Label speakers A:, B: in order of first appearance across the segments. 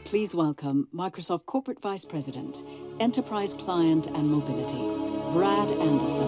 A: Please welcome Microsoft Corporate Vice President, Enterprise Client and Mobility, Brad Anderson.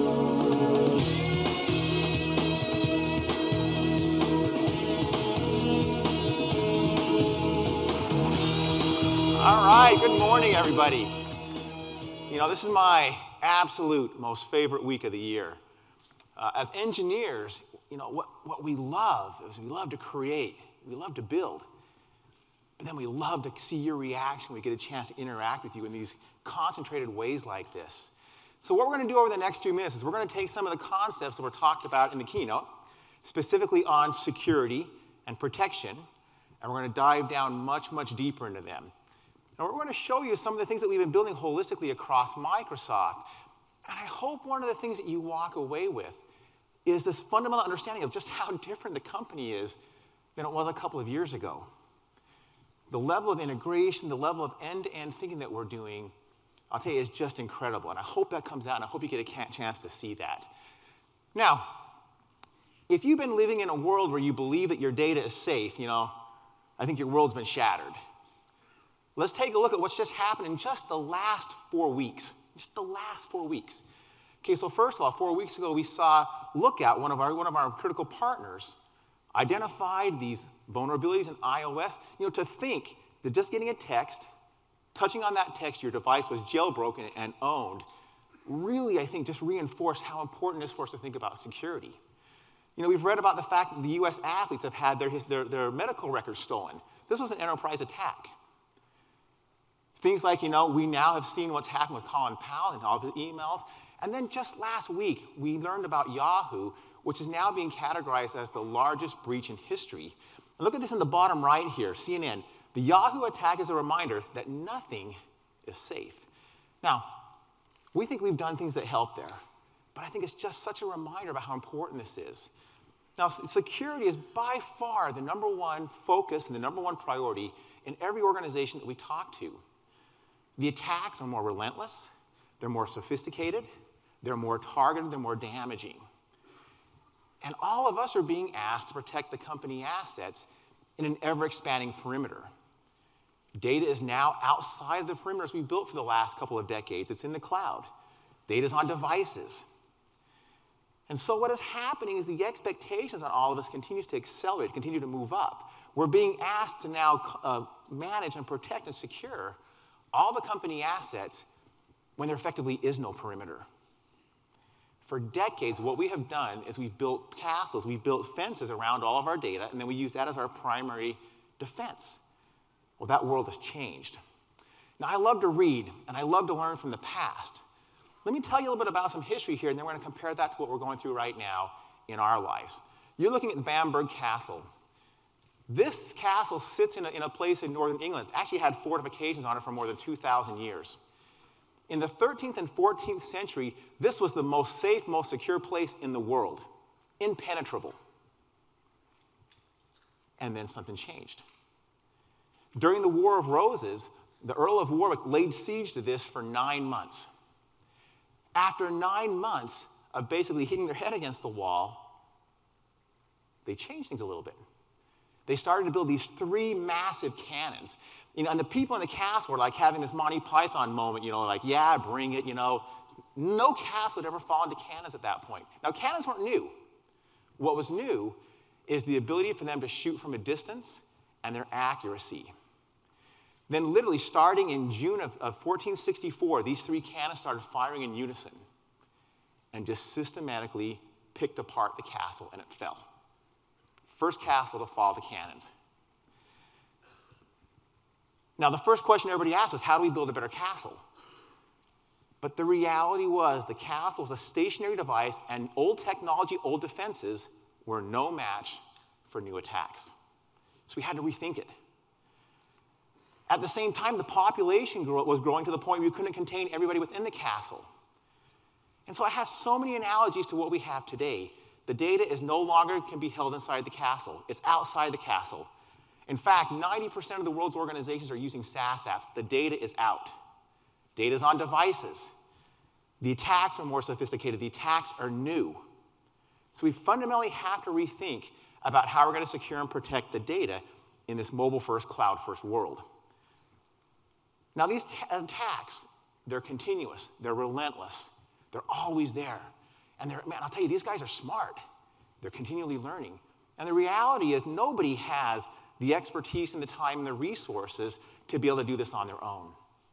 B: All right, good morning, everybody. You know, this is my absolute most favorite week of the year. As engineers, you know, what we love is we love to create, we love to build, but then we love to see your reaction. We get a chance to interact with you in these concentrated ways like this. So what we're going to do over the next few minutes is we're going to take some of the concepts that were talked about in the keynote, specifically on security and protection, and we're going to dive down much, much deeper into them. And we're going to show you some of the things that we've been building holistically across Microsoft. And I hope one of the things that you walk away with is this fundamental understanding of just how different the company is than it was a couple of years ago. The level of integration, the level of end-to-end thinking that we're doing, I'll tell you, is just incredible. And I hope that comes out, and I hope you get a chance to see that. Now, if you've been living in a world where you believe that your data is safe, you know, I think your world's been shattered. Let's take a look at what's just happened in just the last 4 weeks. Just the last 4 weeks. Okay, so first of all, 4 weeks ago, we saw Lookout, one of our critical partners, identified these vulnerabilities in iOS. You know, to think that just getting a text, touching on that text, your device was jailbroken and owned, really, I think, just reinforced how important it is for us to think about security. You know, we've read about the fact that the U.S. athletes have had their medical records stolen. This was an enterprise attack. Things like, you know, we now have seen what's happened with Colin Powell and all the emails. And then just last week, we learned about Yahoo, which is now being categorized as the largest breach in history. And look at this in the bottom right here, CNN. The Yahoo attack is a reminder that nothing is safe. Now, we think we've done things that help there, but I think it's just such a reminder about how important this is. Now, security is by far the number one focus and the number one priority in every organization that we talk to. The attacks are more relentless, they're more sophisticated, they're more targeted, they're more damaging. And all of us are being asked to protect the company assets in an ever-expanding perimeter. Data is now outside the perimeters we've built for the last couple of decades. It's in the cloud. Data's on devices. And so what is happening is the expectations on all of us continues to accelerate, continue to move up. We're being asked to now manage and protect and secure all the company assets when there effectively is no perimeter. For decades, what we have done is we've built castles, we've built fences around all of our data, and then we use that as our primary defense. Well, that world has changed. Now, I love to read, and I love to learn from the past. Let me tell you a little bit about some history here, and then we're going to compare that to what we're going through right now in our lives. You're looking at Bamberg Castle. This castle sits in a place in northern England. It's actually had fortifications on it for more than 2,000 years. In the 13th and 14th century, this was the most safe, most secure place in the world. Impenetrable. And then something changed. During the War of Roses, the Earl of Warwick laid siege to this for 9 months. After 9 months of basically hitting their head against the wall, they changed things a little bit. They started to build these 3 massive cannons. You know, and the people in the castle were like having this Monty Python moment, you know, like, yeah, bring it, you know. No castle had ever fallen to cannons at that point. Now, cannons weren't new. What was new is the ability for them to shoot from a distance and their accuracy. Then literally starting in June of 1464, these 3 cannons started firing in unison and just systematically picked apart the castle, and it fell. First castle to fall to cannons. Now, the first question everybody asked was, how do we build a better castle? But the reality was the castle was a stationary device, and old technology, old defenses were no match for new attacks. So we had to rethink it. At the same time, the population was growing to the point where you couldn't contain everybody within the castle. And so it has so many analogies to what we have today. The data is no longer can be held inside the castle. It's outside the castle. In fact, 90% of the world's organizations are using SaaS apps. The data is out. Data's on devices. The attacks are more sophisticated. The attacks are new. So we fundamentally have to rethink about how we're going to secure and protect the data in this mobile-first, cloud-first world. Now, these attacks, they're continuous, they're relentless, they're always there. And man, I'll tell you, these guys are smart. They're continually learning. And the reality is nobody has the expertise and the time and the resources to be able to do this on their own.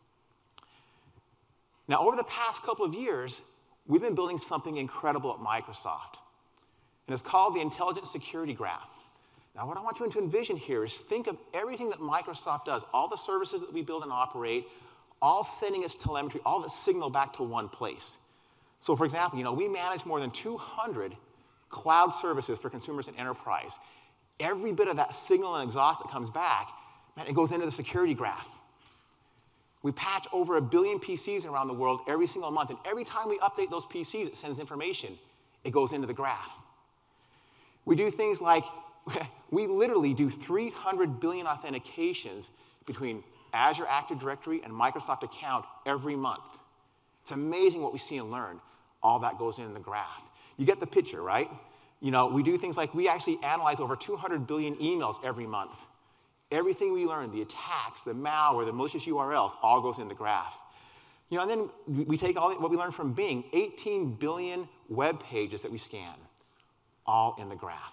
B: Now, over the past couple of years, we've been building something incredible at Microsoft. And it's called the Intelligent Security Graph. Now, what I want you to envision here is think of everything that Microsoft does, all the services that we build and operate, all sending its telemetry, all of its signal back to one place. So, for example, we manage more than 200 cloud services for consumers and enterprise. Every bit of that signal and exhaust that comes back, man, it goes into the security graph. We patch over 1 billion PCs around the world every single month, and every time we update those PCs, it sends information. It goes into the graph. We do things like, we literally do 300 billion authentications between Azure Active Directory and Microsoft account every month. It's amazing what we see and learn. All that goes in the graph. You get the picture, right? We do things like we actually analyze over 200 billion emails every month. Everything we learn, the attacks, the malware, the malicious URLs, all goes in the graph. And then we take all what we learned from Bing, 18 billion web pages that we scan, all in the graph.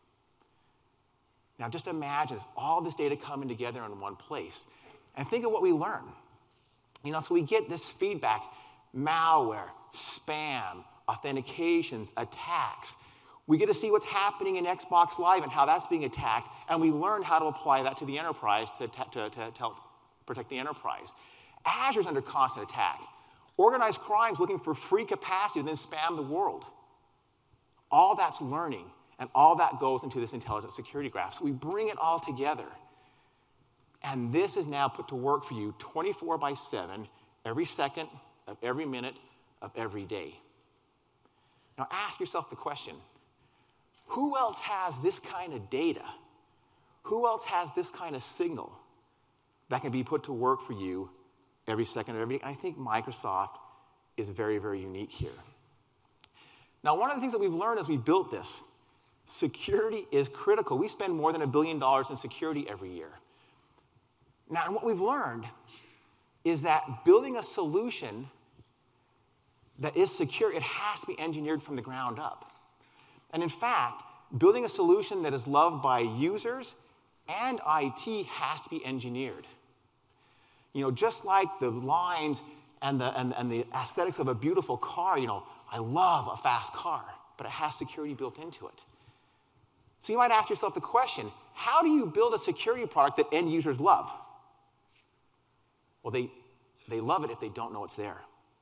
B: Now just imagine all this data coming together in one place. And think of what we learn. So we get this feedback, malware, spam, authentications, attacks. We get to see what's happening in Xbox Live and how that's being attacked, and we learn how to apply that to the enterprise to help protect the enterprise. Azure's under constant attack. Organized crime's looking for free capacity to then spam the world. All that's learning, and all that goes into this intelligent security graph. So we bring it all together. And this is now put to work for you 24/7, every second of every minute of every day. Now ask yourself the question, who else has this kind of data? Who else has this kind of signal that can be put to work for you every second of every day? And I think Microsoft is very, very unique here. Now, one of the things that we've learned as we built this, security is critical. We spend more than $1 billion in security every year. Now, and what we've learned is that building a solution that is secure, it has to be engineered from the ground up. And in fact, building a solution that is loved by users and IT has to be engineered. Just like the lines and the aesthetics of a beautiful car, I love a fast car, but it has security built into it. So you might ask yourself the question, how do you build a security product that end users love? Well, they love it if they don't know it's there.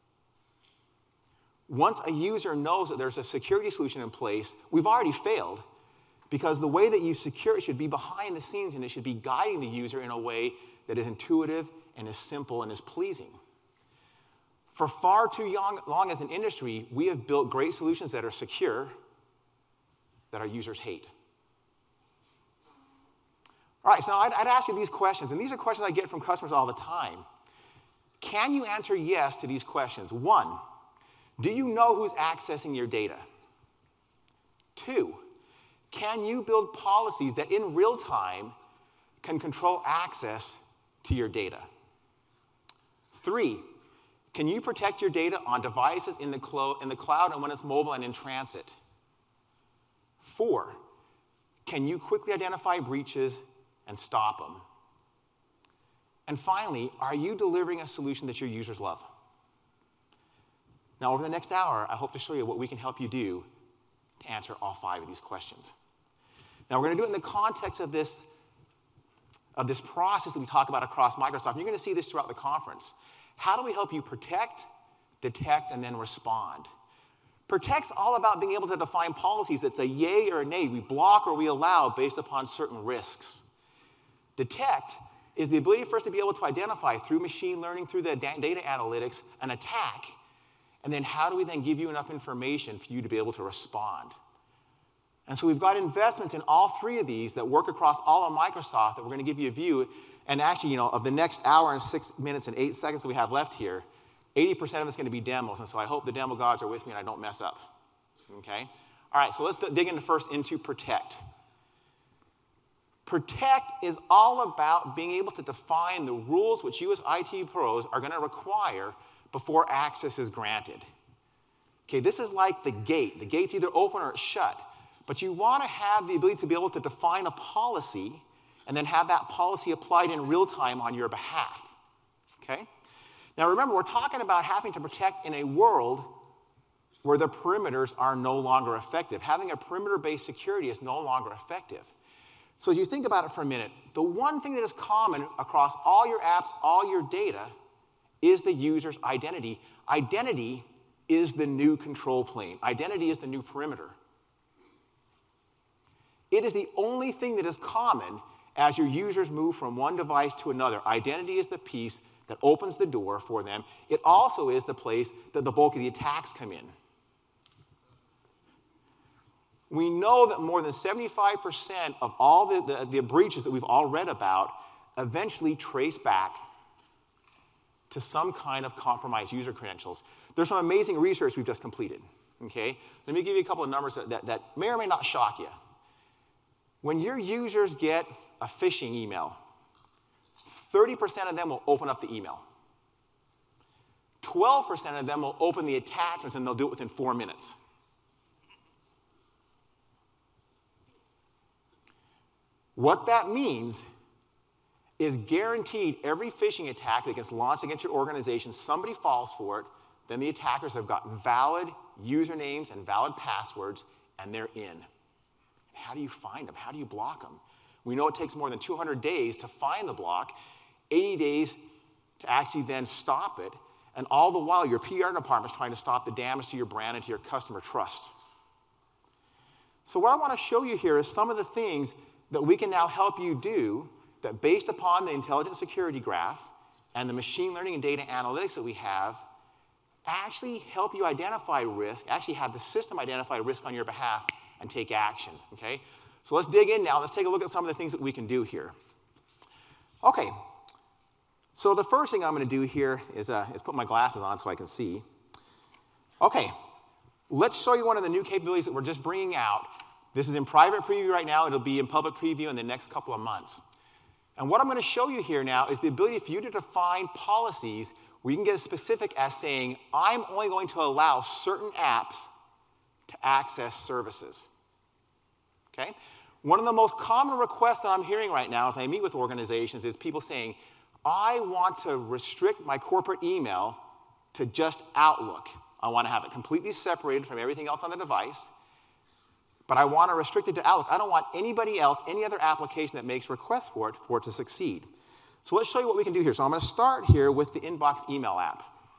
B: Once a user knows that there's a security solution in place, we've already failed, because the way that you secure it should be behind the scenes, and it should be guiding the user in a way that is intuitive and is simple and is pleasing. For far too long as an industry, we have built great solutions that are secure, that our users hate. All right, so I'd ask you these questions, and these are questions I get from customers all the time. Can you answer yes to these questions? 1, do you know who's accessing your data? 2, can you build policies that in real time can control access to your data? 3, can you protect your data on devices in the cloud and when it's mobile and in transit? 4, can you quickly identify breaches and stop them? And finally, are you delivering a solution that your users love? Now, over the next hour, I hope to show you what we can help you do to answer all 5 of these questions. Now, we're going to do it in the context of this process that we talk about across Microsoft. And you're going to see this throughout the conference. How do we help you protect, detect, and then respond? Protect's all about being able to define policies that say yay or nay, we block or we allow based upon certain risks. Detect is the ability for us to be able to identify through machine learning, through the data analytics, an attack. And then how do we then give you enough information for you to be able to respond? And so we've got investments in all 3 of these that work across all of Microsoft that we're going to give you a view. And actually, of the next hour and 6 minutes and 8 seconds that we have left here, 80% of it's going to be demos. And so I hope the demo gods are with me and I don't mess up. Okay? All right, so let's dig into first into protect. Protect is all about being able to define the rules which you as IT pros are going to require before access is granted. Okay, this is like the gate. The gate's either open or it's shut. But you want to have the ability to be able to define a policy and then have that policy applied in real time on your behalf. Okay? Now remember, we're talking about having to protect in a world where the perimeters are no longer effective. Having a perimeter-based security is no longer effective. So as you think about it for a minute, the one thing that is common across all your apps, all your data, is the user's identity. Identity is the new control plane. Identity is the new perimeter. It is the only thing that is common as your users move from one device to another. Identity is the piece that opens the door for them. It also is the place that the bulk of the attacks come in. We know that more than 75% of all the breaches that we've all read about eventually trace back to some kind of compromised user credentials. There's some amazing research we've just completed. Okay? Let me give you a couple of numbers that may or may not shock you. When your users get a phishing email, 30% of them will open up the email. 12% of them will open the attachments, and they'll do it within 4 minutes. What that means is guaranteed every phishing attack that gets launched against your organization, somebody falls for it, then the attackers have got valid usernames and valid passwords, and they're in. How do you find them? How do you block them? We know it takes more than 200 days to find the block, 80 days to actually then stop it, and all the while your PR department's trying to stop the damage to your brand and to your customer trust. So what I want to show you here is some of the things that we can now help you do that, based upon the intelligent security graph and the machine learning and data analytics that we have, actually help you identify risk, actually have the system identify risk on your behalf and take action, okay? So let's dig in now. Let's take a look at some of the things that we can do here. Okay, so the first thing I'm going to do here is put my glasses on so I can see. Okay, let's show you one of the new capabilities that we're just bringing out. This is in private preview right now. It'll be in public preview in the next couple of months. And what I'm going to show you here now is the ability for you to define policies where you can get as specific as saying, I'm only going to allow certain apps to access services. Okay? One of the most common requests that I'm hearing right now as I meet with organizations is people saying, I want to restrict my corporate email to just Outlook. I want to have it completely separated from everything else on the device, but I want to restrict it to Outlook. I don't want anybody else, any other application that makes requests for it to succeed. So let's show you what we can do here. So I'm going to start here with the Inbox email app.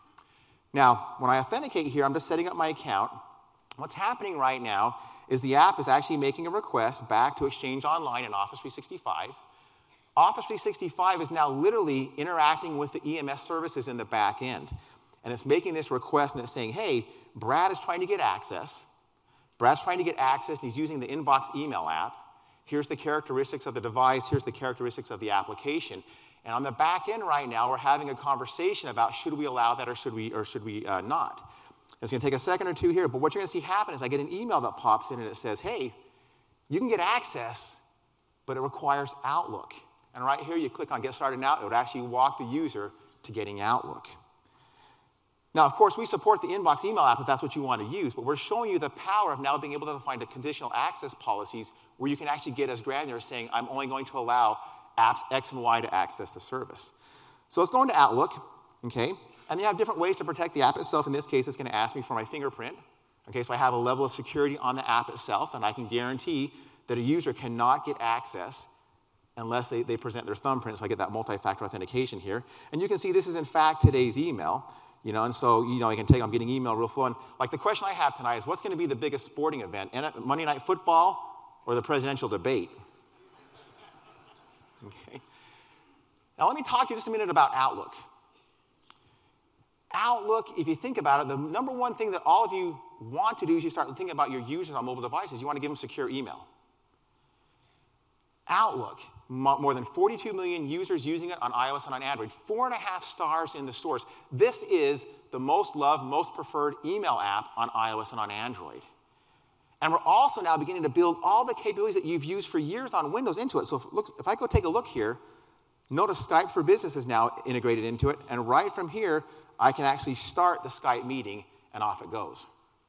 B: Now, when I authenticate here, I'm just setting up my account. What's happening right now is the app is actually making a request back to Exchange Online and Office 365. Office 365 is now literally interacting with the EMS services in the back end. And it's making this request and it's saying, hey, Brad is trying to get access. Brad's trying to get access and he's using the Inbox email app. Here's the characteristics of the device. Here's the characteristics of the application. And on the back end right now, we're having a conversation about should we allow that or should we not. It's going to take a second or two here, but what you're going to see happen is I get an email that pops in and it says, hey, you can get access, but it requires Outlook. And right here, you click on Get Started Now. It would actually walk the user to getting Outlook. Now, of course, we support the Inbox email app if that's what you want to use, but we're showing you the power of now being able to find conditional access policies where you can actually get as granular as saying, I'm only going to allow apps X and Y to access the service. So let's go into Outlook, okay? And they have different ways to protect the app itself. In this case, it's going to ask me for my fingerprint. Okay, so I have a level of security on the app itself, and I can guarantee that a user cannot get access unless they present their thumbprint, so I get that multi-factor authentication here. And you can see this is, in fact, today's email. And so, I'm getting email real flow. And like the question I have tonight is, what's going to be the biggest sporting event? Monday Night Football or the presidential debate? Okay. Now let me talk to you just a minute about Outlook. Outlook, if you think about it, the number one thing that all of you want to do is you start thinking about your users on mobile devices. You want to give them secure email. Outlook, more than 42 million users using it on iOS and on Android, 4.5 stars in the stores. This is the most loved, most preferred email app on iOS and on Android. And we're also now beginning to build all the capabilities that you've used for years on Windows into it. So if I go take a look here, notice Skype for Business is now integrated into it. And right from here, I can actually start the Skype meeting, and off it goes.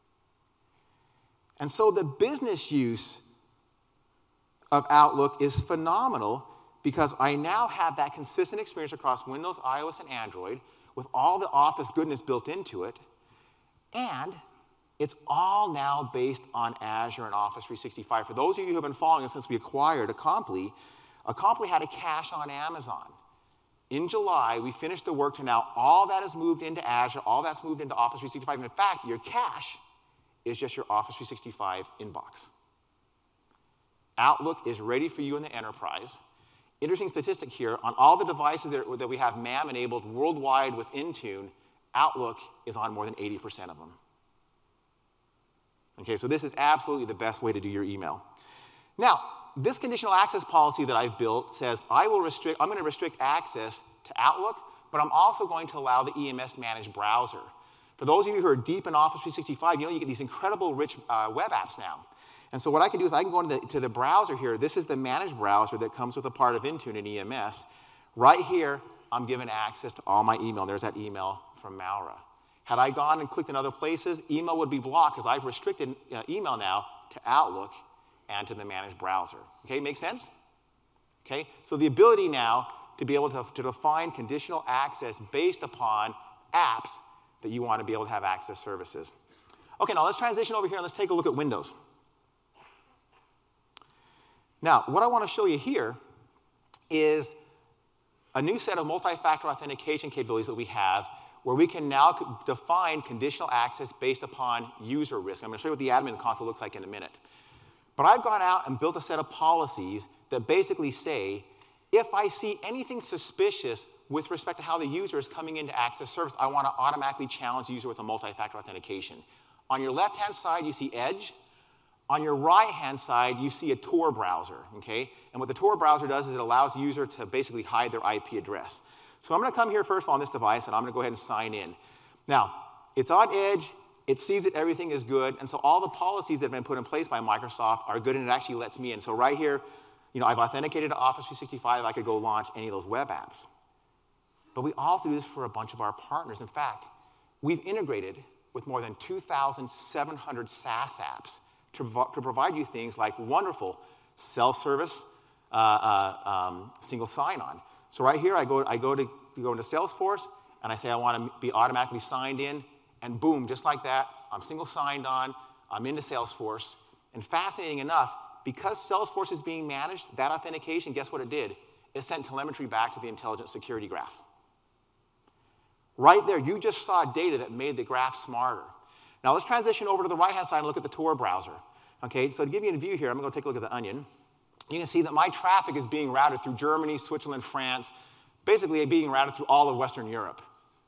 B: And so the business use of Outlook is phenomenal because I now have that consistent experience across Windows, iOS, and Android with all the Office goodness built into it. And it's all now based on Azure and Office 365. For those of you who have been following us since we acquired Acompli, Acompli had a cache on Amazon. In July, we finished the work to now all that has moved into Azure, all that's moved into Office 365. And in fact, your cache is just your Office 365 inbox. Outlook is ready for you in the enterprise. Interesting statistic here, on all the devices that we have MAM enabled worldwide with Intune, Outlook is on more than 80% of them. Okay, so this is absolutely the best way to do your email. Now, this conditional access policy that I've built says I'm going to restrict access to Outlook, but I'm also going to allow the EMS managed browser. For those of you who are deep in Office 365, you get these incredible rich web apps now. And so what I can do is I can go into the browser here. This is the managed browser that comes with a part of Intune and EMS. Right here, I'm given access to all my email. There's that email from Maura. Had I gone and clicked in other places, email would be blocked because I've restricted email now to Outlook and to the managed browser. Okay, make sense? Okay, so the ability now to be able to define conditional access based upon apps that you want to be able to have access services. Okay, now let's transition over here and let's take a look at Windows. Now, what I want to show you here is a new set of multi-factor authentication capabilities that we have where we can now define conditional access based upon user risk. I'm going to show you what the admin console looks like in a minute. But I've gone out and built a set of policies that basically say, if I see anything suspicious with respect to how the user is coming into access service, I want to automatically challenge the user with a multi-factor authentication. On your left-hand side, you see Edge. On your right-hand side, you see a Tor browser, okay? And what the Tor browser does is it allows the user to basically hide their IP address. So I'm going to come here first on this device, and I'm going to go ahead and sign in. Now, it's on Edge. It sees that everything is good. And so all the policies that have been put in place by Microsoft are good, and it actually lets me in. So right here, I've authenticated to Office 365. I could go launch any of those web apps. But we also do this for a bunch of our partners. In fact, we've integrated with more than 2,700 SaaS apps to provide you things like wonderful self-service single sign-on. So right here, I go into Salesforce, and I say I want to be automatically signed in, and boom, just like that, I'm single signed on, I'm into Salesforce. And fascinating enough, because Salesforce is being managed, that authentication, guess what it did? It sent telemetry back to the intelligent security graph. Right there, you just saw data that made the graph smarter. Now let's transition over to the right-hand side and look at the Tor browser. Okay, so to give you a view here, I'm going to go take a look at the Onion. You can see that my traffic is being routed through Germany, Switzerland, France, basically being routed through all of Western Europe.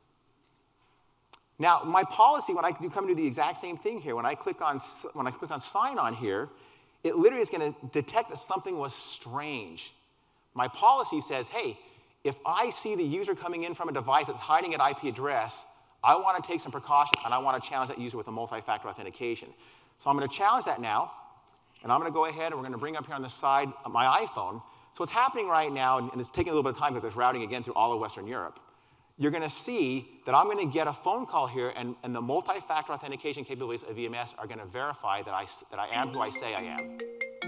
B: Now, my policy, when I come to do the exact same thing here, when I click on sign on here, it literally is going to detect that something was strange. My policy says, hey, if I see the user coming in from a device that's hiding an IP address, I want to take some precaution, and I want to challenge that user with a multi-factor authentication. So I'm going to challenge that now, and I'm going to go ahead and we're going to bring up here on the side of my iPhone. So what's happening right now, and it's taking a little bit of time because it's routing again through all of Western Europe, you're going to see that I'm going to get a phone call here, and the multi-factor authentication capabilities of EMS are going to verify that I am who I say I am.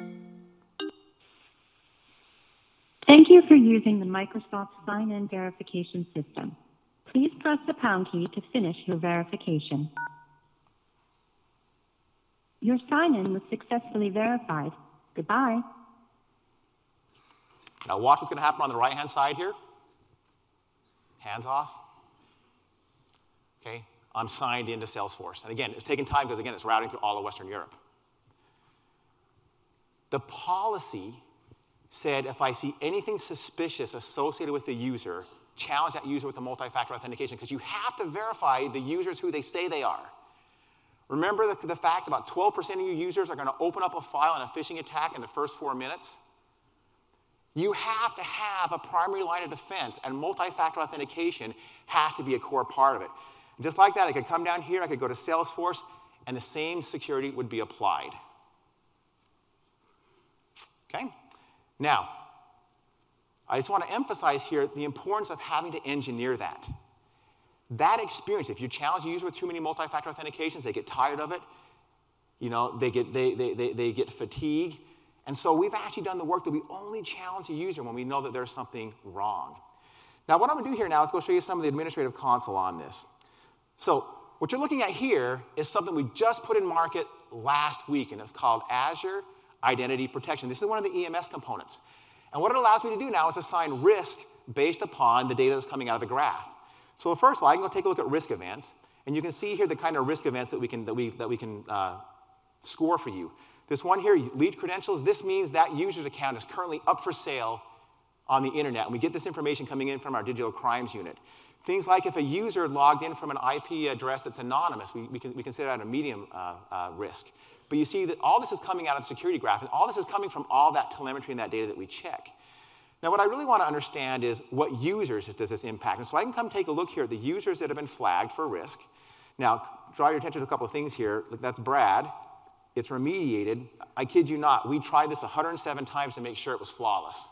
C: Thank you for using the Microsoft Sign-In Verification System. Please press the pound key to finish your verification. Your sign-in was successfully verified. Goodbye.
B: Now watch what's going to happen on the right-hand side here. Hands off. Okay, I'm signed into Salesforce. And again, it's taking time because, again, it's routing through all of Western Europe. The policy said if I see anything suspicious associated with the user, challenge that user with the multi-factor authentication because you have to verify the users who they say they are. Remember the fact about 12% of your users are going to open up a file in a phishing attack in the first 4 minutes? You have to have a primary line of defense, and multi-factor authentication has to be a core part of it. And just like that, I could come down here, I could go to Salesforce, and the same security would be applied. Okay? Now, I just want to emphasize here the importance of having to engineer that. That experience, if you challenge a user with too many multi-factor authentications, they get tired of it. You know, they get fatigued. And so we've actually done the work that we only challenge a user when we know that there's something wrong. Now, what I'm going to do here now is go show you some of the administrative console on this. So what you're looking at here is something we just put in market last week, and it's called Azure Identity Protection. This is one of the EMS components. And what it allows me to do now is assign risk based upon the data that's coming out of the graph. So first of all, I can go take a look at risk events, and you can see here the kind of risk events that we can score for you. This one here, lead credentials, this means that user's account is currently up for sale on the internet, and we get this information coming in from our digital crimes unit. Things like if a user logged in from an IP address that's anonymous, we consider that a medium risk. But you see that all this is coming out of the security graph, and all this is coming from all that telemetry and that data that we check. Now, what I really want to understand is what users does this impact? And so I can come take a look here at the users that have been flagged for risk. Now, draw your attention to a couple of things here. That's Brad. It's remediated. I kid you not. We tried this 107 times to make sure it was flawless.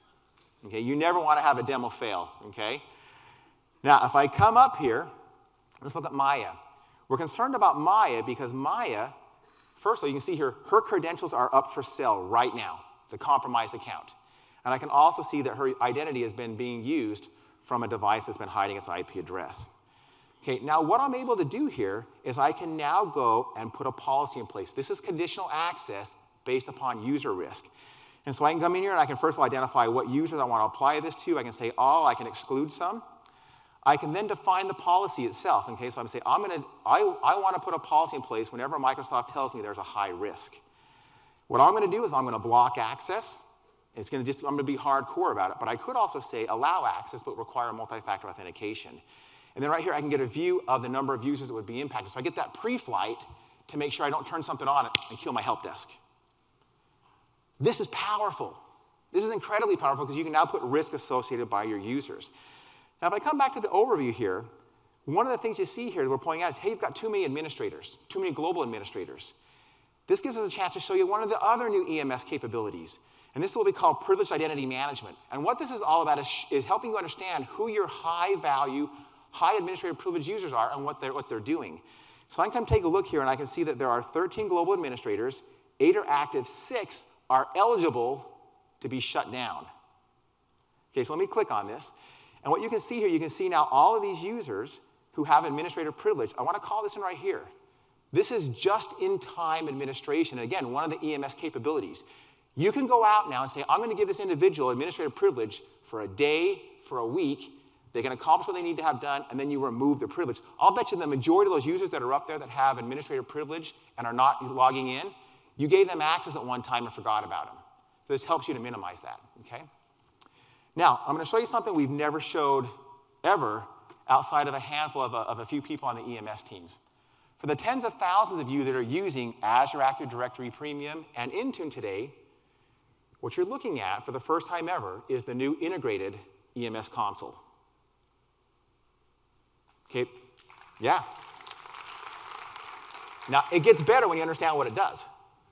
B: Okay, you never want to have a demo fail, okay? Now, if I come up here, let's look at Maya. We're concerned about Maya because Maya, first of all, you can see here, her credentials are up for sale right now. It's a compromised account. And I can also see that her identity has been being used from a device that's been hiding its IP address. Okay, now what I'm able to do here is I can now go and put a policy in place. This is conditional access based upon user risk. And so I can come in here and I can first of all identify what users I want to apply this to. I can say all, I can exclude some. I can then define the policy itself. Okay, so I'm saying I want to put a policy in place whenever Microsoft tells me there's a high risk. What I'm going to do is I'm going to block access. I'm going to be hardcore about it, but I could also say allow access but require multi-factor authentication. And then right here I can get a view of the number of users that would be impacted. So I get that pre-flight to make sure I don't turn something on and kill my help desk. This is powerful. This is incredibly powerful because you can now put risk associated by your users. Now, if I come back to the overview here, one of the things you see here that we're pointing out is, hey, you've got too many administrators, too many global administrators. This gives us a chance to show you one of the other new EMS capabilities. And this is what we call privileged identity management. And what this is all about is helping you understand who your high-value, high administrative privilege users are and what they're doing. So I can come take a look here, and I can see that there are 13 global administrators, 8 are active, 6 are eligible to be shut down. Okay, so let me click on this. And what you can see here, you can see now all of these users who have administrative privilege. I want to call this in right here. This is just-in-time administration. And again, one of the EMS capabilities. You can go out now and say, I'm going to give this individual administrative privilege for a day, for a week. They can accomplish what they need to have done, and then you remove the privilege. I'll bet you the majority of those users that are up there that have administrative privilege and are not logging in, you gave them access at one time and forgot about them. So this helps you to minimize that, okay? Now, I'm going to show you something we've never showed ever outside of a handful of a few people on the EMS teams. For the tens of thousands of you that are using Azure Active Directory Premium and Intune today, what you're looking at for the first time ever is the new integrated EMS console. Okay, yeah. Now, it gets better when you understand what it does.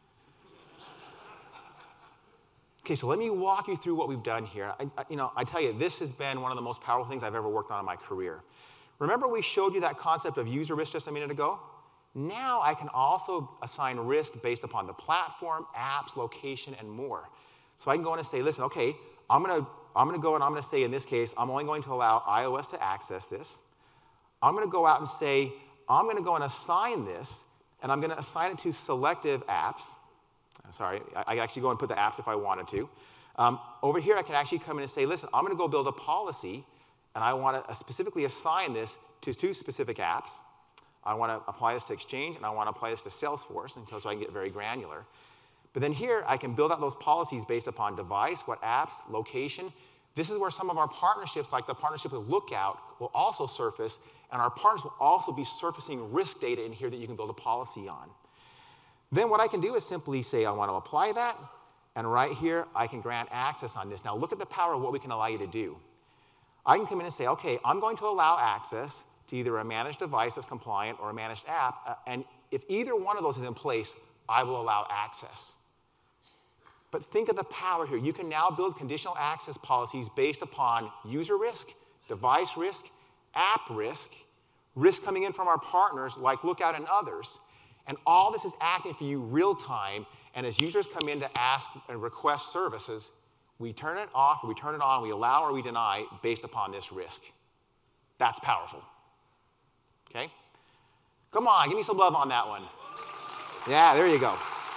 B: Okay, so let me walk you through what we've done here. I tell you, this has been one of the most powerful things I've ever worked on in my career. Remember we showed you that concept of user risk just a minute ago? Now I can also assign risk based upon the platform, apps, location, and more. So I can go in and say, listen, okay, I'm going to go and I'm going to say in this case, I'm only going to allow iOS to access this. I'm going to go out and say, I'm going to go and assign this, and I'm going to assign it to selective apps. Sorry, I can actually go and put the apps if I wanted to. Over here, I can actually come in and say, listen, I'm going to go build a policy, and I want to specifically assign this to 2 specific apps. I want to apply this to Exchange, and I want to apply this to Salesforce, and so I can get very granular. But then here, I can build out those policies based upon device, what apps, location. This is where some of our partnerships, like the partnership with Lookout, will also surface, and our partners will also be surfacing risk data in here that you can build a policy on. Then what I can do is simply say I want to apply that, and right here I can grant access on this. Now look at the power of what we can allow you to do. I can come in and say, okay, I'm going to allow access to either a managed device that's compliant or a managed app, and if either one of those is in place, I will allow access. But think of the power here. You can now build conditional access policies based upon user risk, device risk, app risk, risk coming in from our partners like Lookout and others. And all this is acting for you real time. And as users come in to ask and request services, we turn it off, or we turn it on, we allow or we deny based upon this risk. That's powerful. Okay? Come on, give me some love on that one. Yeah, there you go.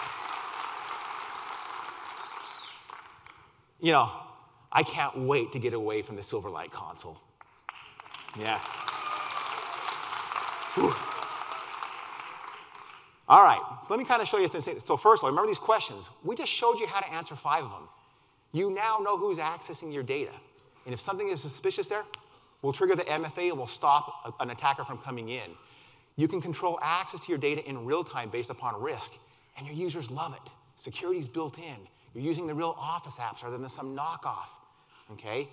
B: You know, I can't wait to get away from the Silverlight console. Yeah. Whew. All right, so let me kind of show you this. So first of all, remember these questions. We just showed you how to answer 5 of them. You now know who's accessing your data. And if something is suspicious there, we'll trigger the MFA and we'll stop an attacker from coming in. You can control access to your data in real time based upon risk, and your users love it. Security's built in. You're using the real Office apps rather than some knockoff, okay?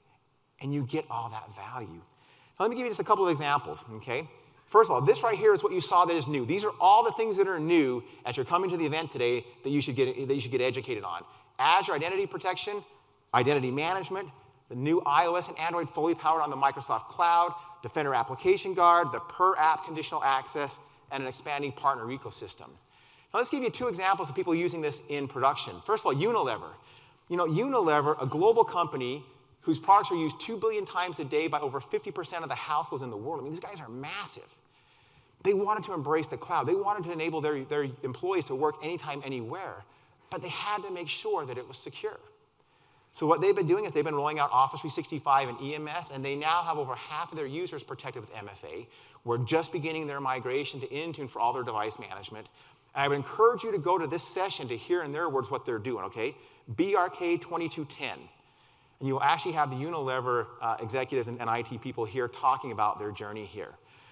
B: And you get all that value. Now, let me give you just a couple of examples, okay? First of all, this right here is what you saw that is new. These are all the things that are new as you're coming to the event today that you should get educated on. Azure Identity Protection, Identity Management, the new iOS and Android fully powered on the Microsoft Cloud, Defender Application Guard, the per-app conditional access, and an expanding partner ecosystem. Now, let's give you 2 examples of people using this in production. First of all, Unilever. You know, Unilever, a global company whose products are used 2 billion times a day by over 50% of the households in the world. I mean, these guys are massive. They wanted to embrace the cloud. They wanted to enable their employees to work anytime, anywhere. But they had to make sure that it was secure. So what they've been doing is they've been rolling out Office 365 and EMS, and they now have over half of their users protected with MFA. We're just beginning their migration to Intune for all their device management. And I would encourage you to go to this session to hear in their words what they're doing, okay? BRK 2210. And you'll actually have the Unilever executives and IT people here talking about their journey here.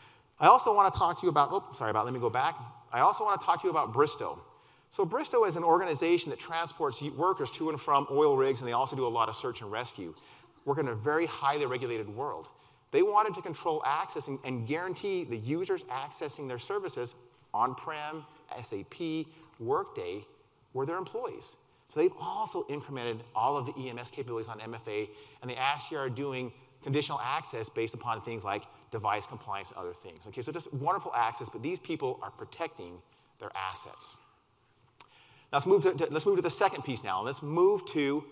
B: I also want to talk to you about, let me go back. I also want to talk to you about Bristow. So Bristow is an organization that transports workers to and from oil rigs, and they also do a lot of search and rescue. Work in a very highly regulated world. They wanted to control access and guarantee the users accessing their services on-prem, SAP, Workday, were their employees. So they've also incremented all of the EMS capabilities on MFA, and they actually are doing conditional access based upon things like device compliance and other things. Okay, so just wonderful access, but these people are protecting their assets. Now let's move to the second piece now. Let's move to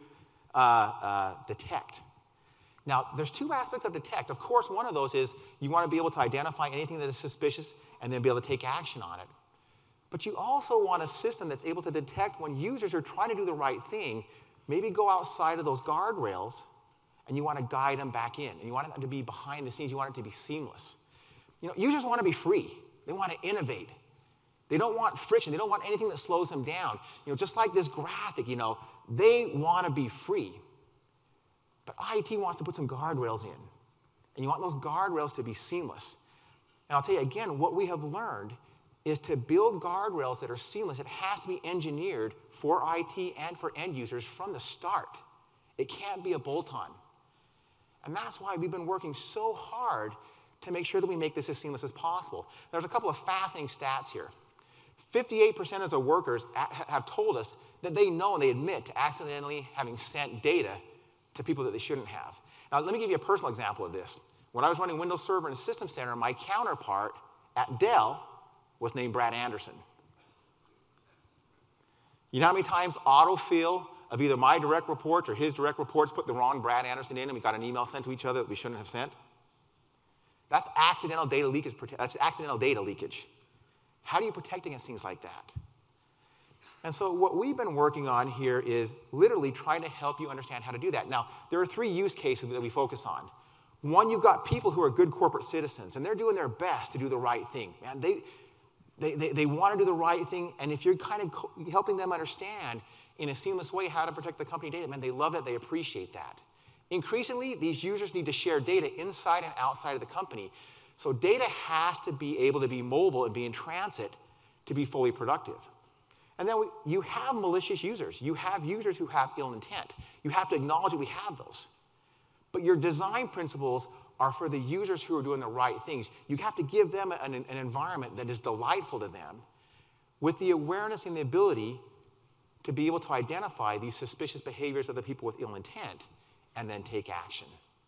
B: detect. Now, there's 2 aspects of detect. Of course, one of those is you want to be able to identify anything that is suspicious and then be able to take action on it. But you also want a system that's able to detect when users are trying to do the right thing, maybe go outside of those guardrails, and you want to guide them back in. And you want it to be behind the scenes. You want it to be seamless. You know, users want to be free. They want to innovate. They don't want friction. They don't want anything that slows them down. You know, just like this graphic, you know, they want to be free. But IT wants to put some guardrails in. And you want those guardrails to be seamless. And I'll tell you again, what we have learned is to build guardrails that are seamless. It has to be engineered for IT and for end users from the start. It can't be a bolt-on. And that's why we've been working so hard to make sure that we make this as seamless as possible. There's a couple of fascinating stats here. 58% of the workers have told us that they know and they admit to accidentally having sent data to people that they shouldn't have. Now, let me give you a personal example of this. When I was running Windows Server in the System Center, my counterpart at Dell was named Brad Anderson. You know how many times autofill of either my direct reports or his direct reports put the wrong Brad Anderson in and we got an email sent to each other that we shouldn't have sent? That's accidental data leakage. That's accidental data leakage. How do you protect against things like that? And so what we've been working on here is literally trying to help you understand how to do that. Now, there are 3 use cases that we focus on. One, you've got people who are good corporate citizens, and they're doing their best to do the right thing. Man, they want to do the right thing, and if you're kind of helping them understand in a seamless way how to protect the company data, man, they love it, they appreciate that. Increasingly, these users need to share data inside and outside of the company. So data has to be able to be mobile and be in transit to be fully productive. And then you have malicious users. You have users who have ill intent. You have to acknowledge that we have those. But your design principles are for the users who are doing the right things. You have to give them an environment that is delightful to them with the awareness and the ability to be able to identify these suspicious behaviors of the people with ill intent and then take action.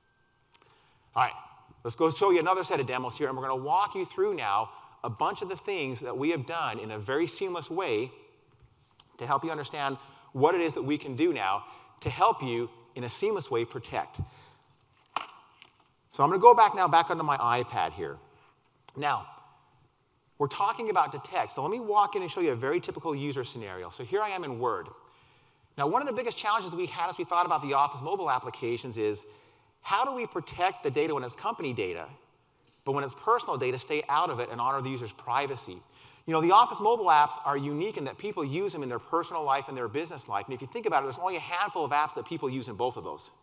B: All right, let's go show you another set of demos here, and we're going to walk you through now a bunch of the things that we have done in a very seamless way to help you understand what it is that we can do now to help you in a seamless way protect. So I'm going to go back onto my iPad here. Now, we're talking about detect, so let me walk in and show you a very typical user scenario. So here I am in Word. Now, one of the biggest challenges we had as we thought about the Office mobile applications is how do we protect the data when it's company data, but when it's personal data, stay out of it and honor the user's privacy? You know, the Office mobile apps are unique in that people use them in their personal life and their business life. And if you think about it, there's only a handful of apps that people use in both of those.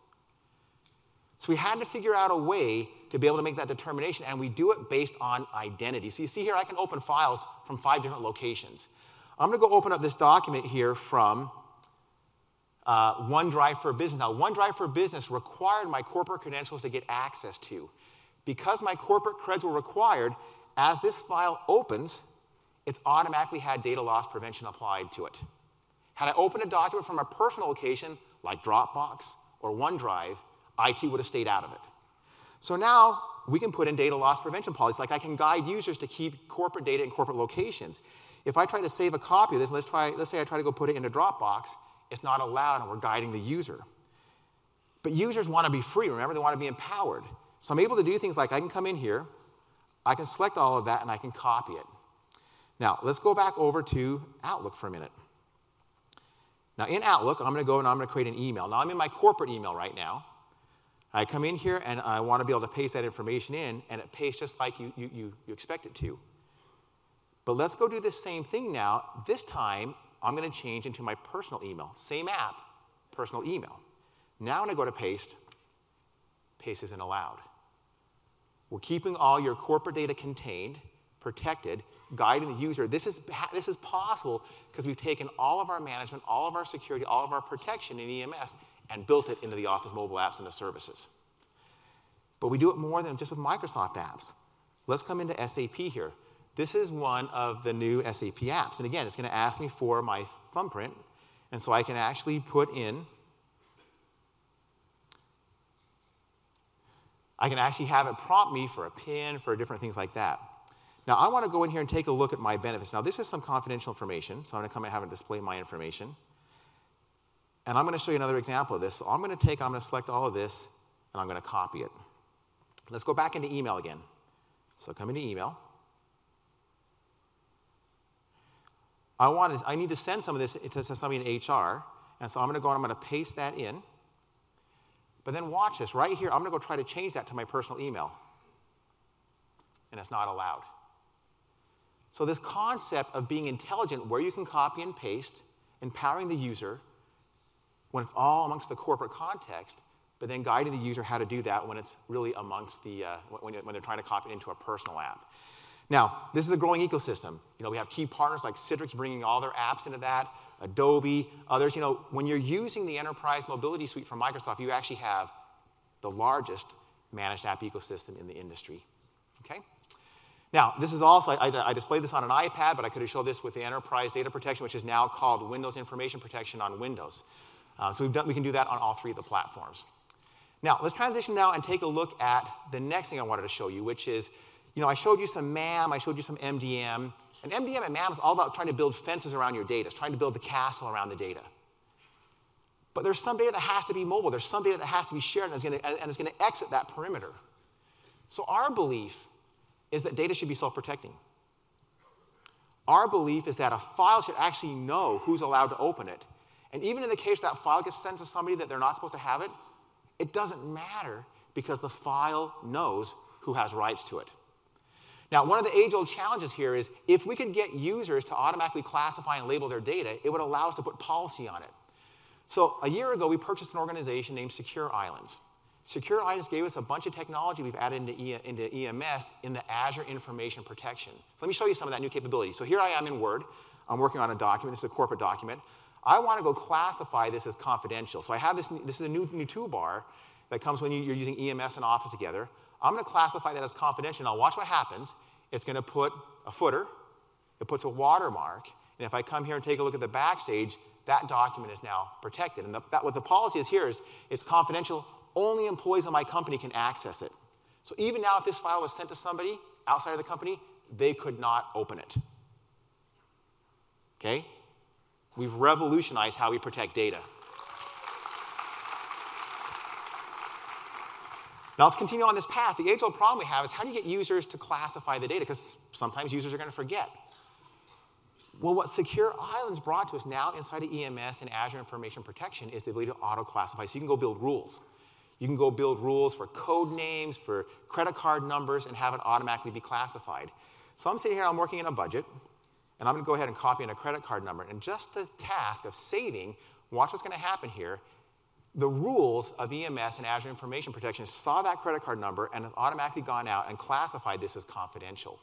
B: So we had to figure out a way to be able to make that determination, and we do it based on identity. So you see here, I can open files from 5 different locations. I'm going to go open up this document here from OneDrive for Business. Now, OneDrive for Business required my corporate credentials to get access to. Because my corporate creds were required, as this file opens, it's automatically had data loss prevention applied to it. Had I opened a document from a personal location, like Dropbox or OneDrive, IT would have stayed out of it. So now we can put in data loss prevention policies. Like I can guide users to keep corporate data in corporate locations. If I try to save a copy of this, let's say I try to go put it into Dropbox, it's not allowed and we're guiding the user. But users want to be free, remember, they want to be empowered. So I'm able to do things like I can come in here, I can select all of that, and I can copy it. Now, let's go back over to Outlook for a minute. Now, in Outlook, I'm going to go and I'm going to create an email. Now, I'm in my corporate email right now. I come in here, and I want to be able to paste that information in, and it pastes just like you expect it to. But let's go do this same thing now. This time, I'm going to change into my personal email. Same app, personal email. Now when I go to paste, paste isn't allowed. We're keeping all your corporate data contained, protected, guiding the user. This is possible because we've taken all of our management, all of our security, all of our protection in EMS and built it into the Office mobile apps and the services. But we do it more than just with Microsoft apps. Let's come into SAP here. This is one of the new SAP apps. And again, it's going to ask me for my thumbprint. And so I can actually put in, I can actually have it prompt me for a PIN, for different things like that. Now, I want to go in here and take a look at my benefits. Now, this is some confidential information, so I'm going to come and have it display my information. And I'm going to show you another example of this. So I'm going to select all of this, and I'm going to copy it. Let's go back into email again. So come into email. I need to send some of this to somebody in HR, and so I'm going to go and I'm going to paste that in. But then watch this. Right here, I'm going to go try to change that to my personal email. And it's not allowed. So this concept of being intelligent, where you can copy and paste, empowering the user, when it's all amongst the corporate context, but then guiding the user how to do that when it's really amongst the, when they're trying to copy it into a personal app. Now, this is a growing ecosystem. You know, we have key partners like Citrix bringing all their apps into that, Adobe, others. You know, when you're using the Enterprise Mobility Suite from Microsoft, you actually have the largest managed app ecosystem in the industry. Okay? Now, this is also, I displayed this on an iPad, but I could have showed this with the Enterprise Data Protection, which is now called Windows Information Protection on Windows. So we can do that on all 3 of the platforms. Now, let's transition now and take a look at the next thing I wanted to show you, which is, you know, I showed you some MAM, I showed you some MDM. And MDM and MAM is all about trying to build fences around your data. It's trying to build the castle around the data. But there's some data that has to be mobile. There's some data that has to be shared, and it's going to exit that perimeter. So our belief is that data should be self-protecting. Our belief is that a file should actually know who's allowed to open it. And even in the case that file gets sent to somebody that they're not supposed to have it, it doesn't matter because the file knows who has rights to it. Now, one of the age-old challenges here is if we could get users to automatically classify and label their data, it would allow us to put policy on it. So a year ago, we purchased an organization named Secure Islands. Secure Islands gave us a bunch of technology we've added into EMS in the Azure Information Protection. So let me show you some of that new capability. So here I am in Word. I'm working on a document. This is a corporate document. I want to go classify this as confidential. So I have this is a new toolbar that comes when you're using EMS and Office together. I'm going to classify that as confidential. Now watch what happens. It's going to put a footer. It puts a watermark. And if I come here and take a look at the Backstage, that document is now protected. And what the policy is here is it's confidential. Only employees of my company can access it. So even now, if this file was sent to somebody outside of the company, they could not open it. Okay? We've revolutionized how we protect data. Now let's continue on this path. The age-old problem we have is how do you get users to classify the data? Because sometimes users are going to forget. Well, what Secure Islands brought to us now inside of EMS and Azure Information Protection is the ability to auto-classify. So you can go build rules. You can go build rules for code names, for credit card numbers, and have it automatically be classified. So I'm sitting here, I'm working in a budget, and I'm going to go ahead and copy in a credit card number. And just the task of saving, watch what's going to happen here. The rules of EMS and Azure Information Protection saw that credit card number and has automatically gone out and classified this as confidential.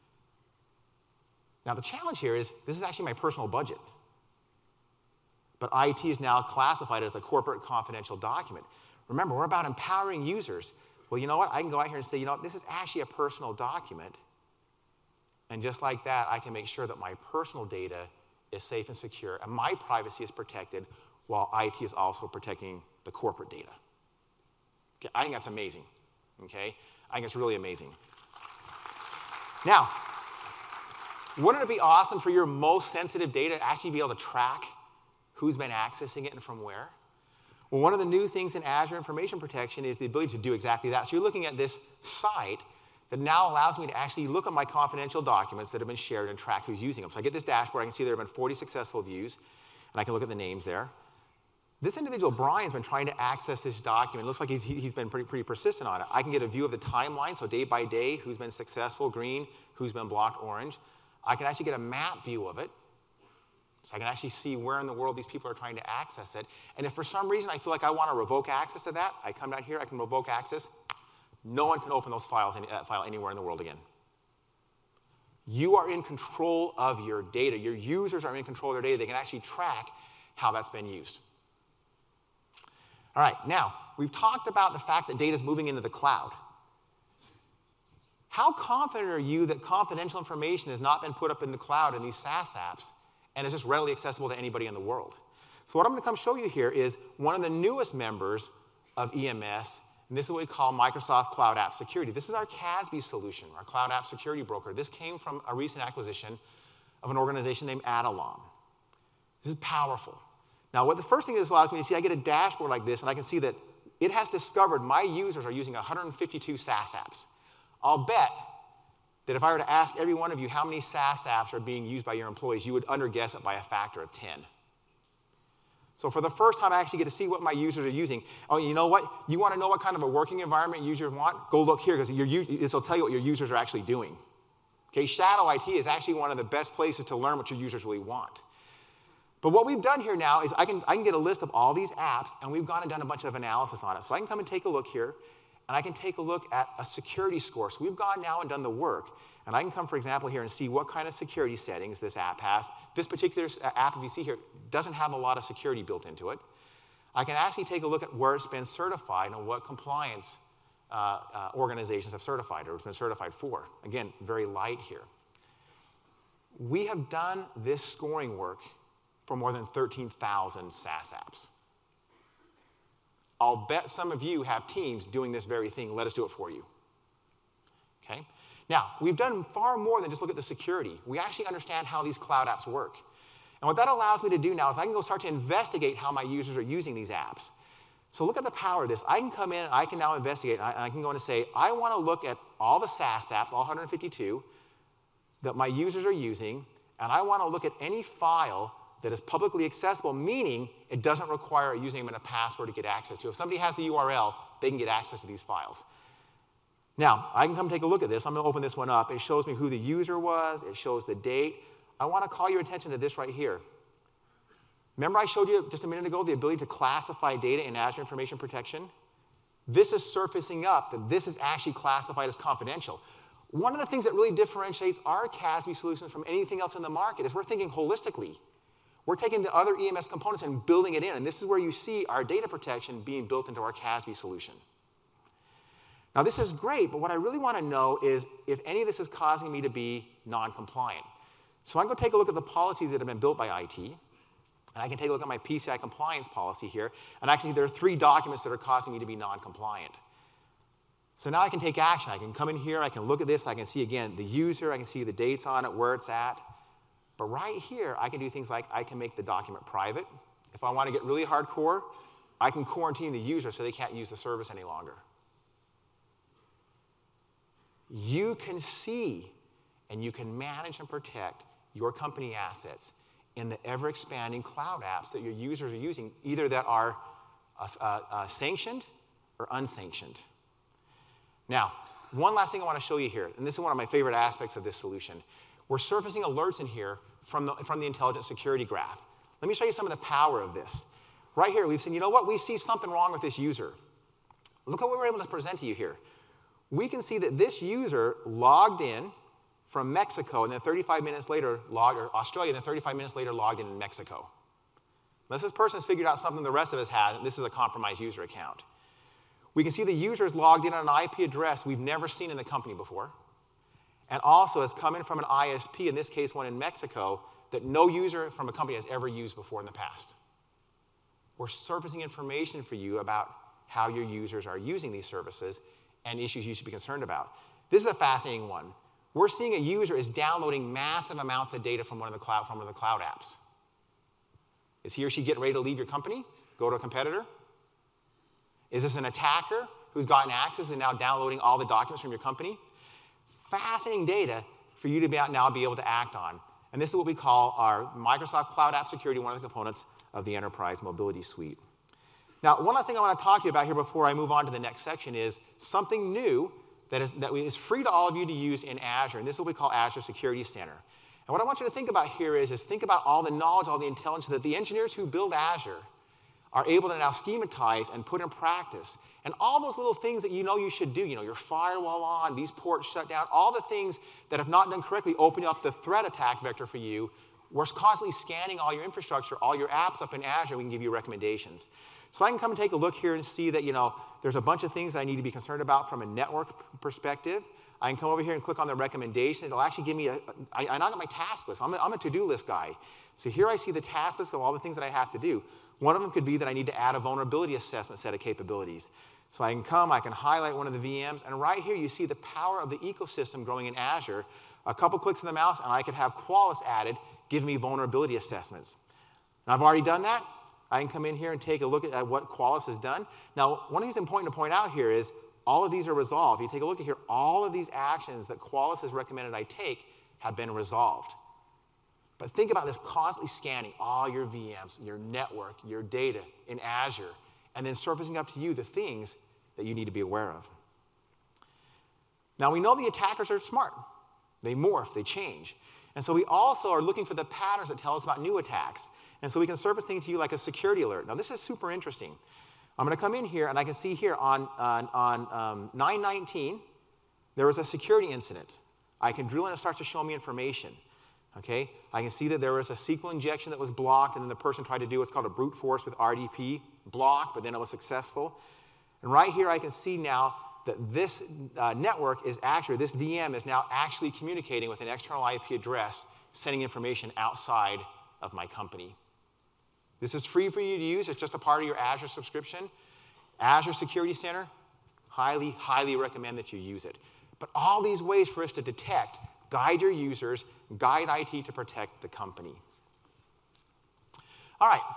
B: Now, the challenge here is this is actually my personal budget. But IT is now classified as a corporate confidential document. Remember, we're about empowering users. Well, you know what? I can go out here and say, you know what? This is actually a personal document. And just like that, I can make sure that my personal data is safe and secure and my privacy is protected while IT is also protecting the corporate data. Okay, I think that's amazing. Okay? I think it's really amazing. Now, wouldn't it be awesome for your most sensitive data to actually be able to track who's been accessing it and from where? Well, one of the new things in Azure Information Protection is the ability to do exactly that. So you're looking at this site that now allows me to actually look at my confidential documents that have been shared and track who's using them. So I get this dashboard. I can see there have been 40 successful views, and I can look at the names there. This individual, Brian's been trying to access this document. It looks like he's been pretty persistent on it. I can get a view of the timeline, so day by day, who's been successful, green, who's been blocked, orange. I can actually get a map view of it, so I can actually see where in the world these people are trying to access it. And if for some reason I feel like I want to revoke access to that, I come down here, I can revoke access. No one can open those files, that file anywhere in the world again. You are in control of your data. Your users are in control of their data. They can actually track how that's been used. All right, now, we've talked about the fact that data is moving into the cloud. How confident are you that confidential information has not been put up in the cloud in these SaaS apps and is just readily accessible to anybody in the world? So what I'm going to come show you here is one of the newest members of EMS, and this is what we call Microsoft Cloud App Security. This is our CASB solution, our Cloud App Security Broker. This came from a recent acquisition of an organization named Adallom. This is powerful. Now, what the first thing this allows me to see, I get a dashboard like this, and I can see that it has discovered my users are using 152 SaaS apps. I'll bet that if I were to ask every one of you how many SaaS apps are being used by your employees, you would underguess it by a factor of 10. So for the first time, I actually get to see what my users are using. Oh, you know what? You want to know what kind of a working environment users want? Go look here, because this will tell you what your users are actually doing. Okay, Shadow IT is actually one of the best places to learn what your users really want. But what we've done here now is I can get a list of all these apps, and we've gone and done a bunch of analysis on it. So I can come and take a look here, and I can take a look at a security score. So we've gone now and done the work. And I can come, for example, here and see what kind of security settings this app has. This particular app, if you see here, doesn't have a lot of security built into it. I can actually take a look at where it's been certified and what compliance organizations have certified or it's been certified for. Again, very light here. We have done this scoring work for more than 13,000 SaaS apps. I'll bet some of you have teams doing this very thing. Let us do it for you. Okay? Now, we've done far more than just look at the security. We actually understand how these cloud apps work. And what that allows me to do now is I can go start to investigate how my users are using these apps. So look at the power of this. I can come in, I can now investigate, and I can go in and say, I want to look at all the SaaS apps, all 152, that my users are using, and I want to look at any file that is publicly accessible, meaning it doesn't require a username and a password to get access to. If somebody has the URL, they can get access to these files. Now, I can come take a look at this. I'm going to open this one up. It shows me who the user was. It shows the date. I want to call your attention to this right here. Remember I showed you just a minute ago the ability to classify data in Azure Information Protection? This is surfacing up that this is actually classified as confidential. One of the things that really differentiates our CASB solutions from anything else in the market is we're thinking holistically. We're taking the other EMS components and building it in, and this is where you see our data protection being built into our CASB solution. Now, this is great, but what I really want to know is if any of this is causing me to be non-compliant. So I'm going to take a look at the policies that have been built by IT, and And I can take a look at my PCI compliance policy here, and actually there are 3 documents that are causing me to be non-compliant. So now I can take action. I can come in here, I can look at this, I can see, again, the user, I can see the dates on it, where it's at. But right here, I can do things like I can make the document private. If I want to get really hardcore, I can quarantine the user so they can't use the service any longer. You can see and you can manage and protect your company assets in the ever-expanding cloud apps that your users are using, either that are sanctioned or unsanctioned. Now, one last thing I want to show you here, and this is one of my favorite aspects of this solution. We're surfacing alerts in here from the Intelligent Security Graph. Let me show you some of the power of this. Right here, we've seen, you know what? We see something wrong with this user. Look at what we're able to present to you here. We can see that this user logged in from Mexico, and then 35 minutes later, or Australia, and then 35 minutes later logged in Mexico. Unless this person's figured out something the rest of us have, this is a compromised user account. We can see the user is logged in on an IP address we've never seen in the company before, and also has come in from an ISP, in this case one in Mexico, that no user from a company has ever used before in the past. We're surfacing information for you about how your users are using these services and issues you should be concerned about. This is a fascinating one. We're seeing a user is downloading massive amounts of data from one of the cloud apps. Is he or she getting ready to leave your company, go to a competitor? Is this an attacker who's gotten access and now downloading all the documents from your company? Fascinating data for you to now be able to act on. And this is what we call our Microsoft Cloud App Security, one of the components of the Enterprise Mobility Suite. Now, one last thing I want to talk to you about here before I move on to the next section is something new that is free to all of you to use in Azure, and this is what we call Azure Security Center. And what I want you to think about here is think about all the knowledge, all the intelligence that the engineers who build Azure are able to now schematize and put in practice. And all those little things that you know you should do, your firewall on, these ports shut down, all the things that if not done correctly open up the threat attack vector for you. We're constantly scanning all your infrastructure, all your apps up in Azure, we can give you recommendations. So I can come and take a look here and see that, there's a bunch of things I need to be concerned about from a network perspective. I can come over here and click on the recommendation. It'll actually give me I now got my task list. I'm a to-do list guy. So here I see the task list of all the things that I have to do. One of them could be that I need to add a vulnerability assessment set of capabilities. So I can highlight one of the VMs, and right here you see the power of the ecosystem growing in Azure. A couple clicks of the mouse, and I could have Qualys added, give me vulnerability assessments. And I've already done that. I can come in here and take a look at what Qualys has done. Now, one of the things important to point out here is all of these are resolved. If you take a look at here, all of these actions that Qualys has recommended I take have been resolved. But think about this, constantly scanning all your VMs, your network, your data in Azure, and then surfacing up to you the things that you need to be aware of. Now, we know the attackers are smart. They morph, they change. And so we also are looking for the patterns that tell us about new attacks. And so we can surface things to you like a security alert. Now, this is super interesting. I'm going to come in here, and I can see here on 9/19, there was a security incident. I can drill in, and it starts to show me information. Okay? I can see that there was a SQL injection that was blocked, and then the person tried to do what's called a brute force with RDP, blocked, but then it was successful. And right here I can see now that this network is actually, this VM is now actually communicating with an external IP address, sending information outside of my company. This is free for you to use. It's just a part of your Azure subscription. Azure Security Center, highly, highly recommend that you use it. But all these ways for us to detect, guide your users, guide IT to protect the company. All right.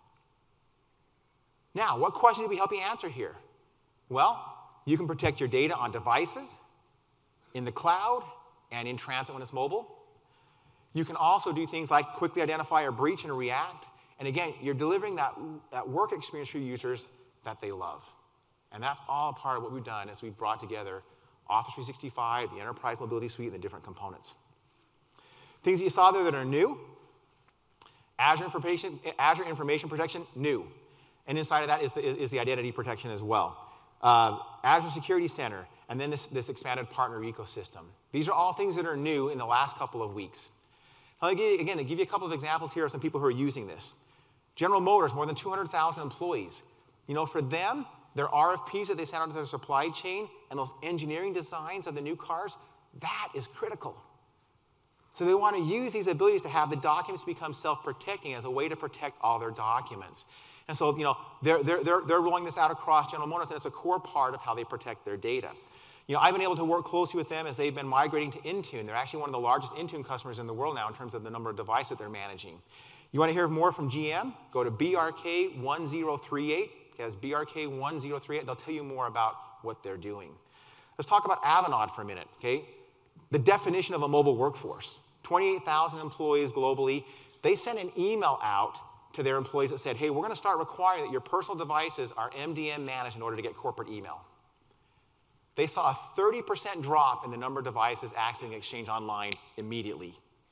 B: Now, what questions do we help you answer here? Well, you can protect your data on devices, in the cloud, and in transit when it's mobile. You can also do things like quickly identify a breach and react. And again, you're delivering that work experience for your users that they love. And that's all part of what we've done as we've brought together Office 365, the Enterprise Mobility Suite, and the different components. Things that you saw there that are new. Azure Information Protection, new. And inside of that is the identity protection as well. Azure Security Center, and then this expanded partner ecosystem. These are all things that are new in the last couple of weeks. I'll give you a couple of examples here of some people who are using this. General Motors, more than 200,000 employees. For them, their RFPs that they send out to their supply chain and those engineering designs of the new cars, that is critical. So they want to use these abilities to have the documents become self-protecting as a way to protect all their documents. And so, they're rolling this out across General Motors, and it's a core part of how they protect their data. I've been able to work closely with them as they've been migrating to Intune. They're actually one of the largest Intune customers in the world now in terms of the number of devices that they're managing. You want to hear more from GM? Go to BRK1038. That's BRK1038. They'll tell you more about what they're doing. Let's talk about Avanade for a minute, okay? The definition of a mobile workforce. 28,000 employees globally. They sent an email out to their employees that said, hey, we're going to start requiring that your personal devices are MDM managed in order to get corporate email. They saw a 30% drop in the number of devices accessing Exchange Online immediately.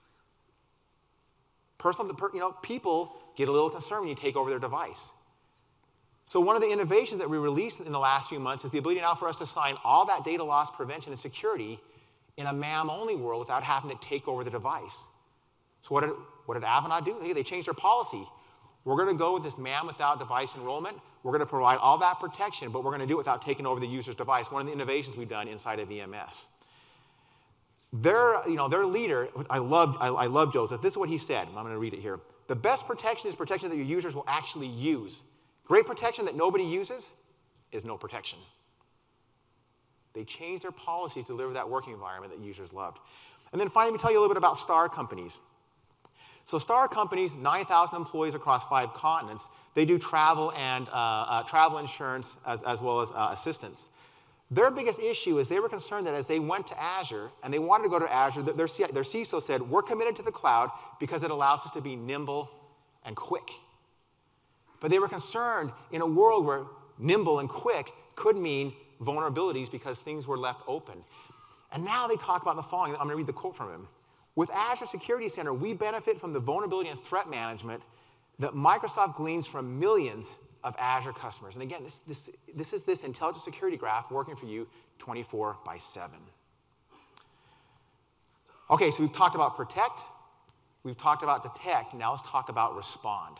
B: People get a little concerned when you take over their device. So one of the innovations that we released in the last few months is the ability now for us to sign all that data loss prevention and security in a MAM-only world without having to take over the device. So what did Avanade do? Hey, they changed their policy. We're going to go with this MAM without device enrollment. We're going to provide all that protection, but we're going to do it without taking over the user's device. One of the innovations we've done inside of EMS. Their leader, I love Joseph. This is what he said. I'm going to read it here. The best protection is protection that your users will actually use. Great protection that nobody uses is no protection. They changed their policies to deliver that working environment that users loved. And then finally, let me tell you a little bit about Star Companies. So Star Companies, 9,000 employees across 5 continents. They do travel and travel insurance as well as assistance. Their biggest issue is they were concerned that as they went to Azure and they wanted to go to Azure, their CISO said, we're committed to the cloud because it allows us to be nimble and quick. But they were concerned in a world where nimble and quick could mean vulnerabilities because things were left open. And now they talk about the following. I'm going to read the quote from him. With Azure Security Center, we benefit from the vulnerability and threat management that Microsoft gleans from millions of Azure customers. And again, this is this intelligent security graph working for you 24/7. Okay, so we've talked about protect. We've talked about detect. Now let's talk about respond.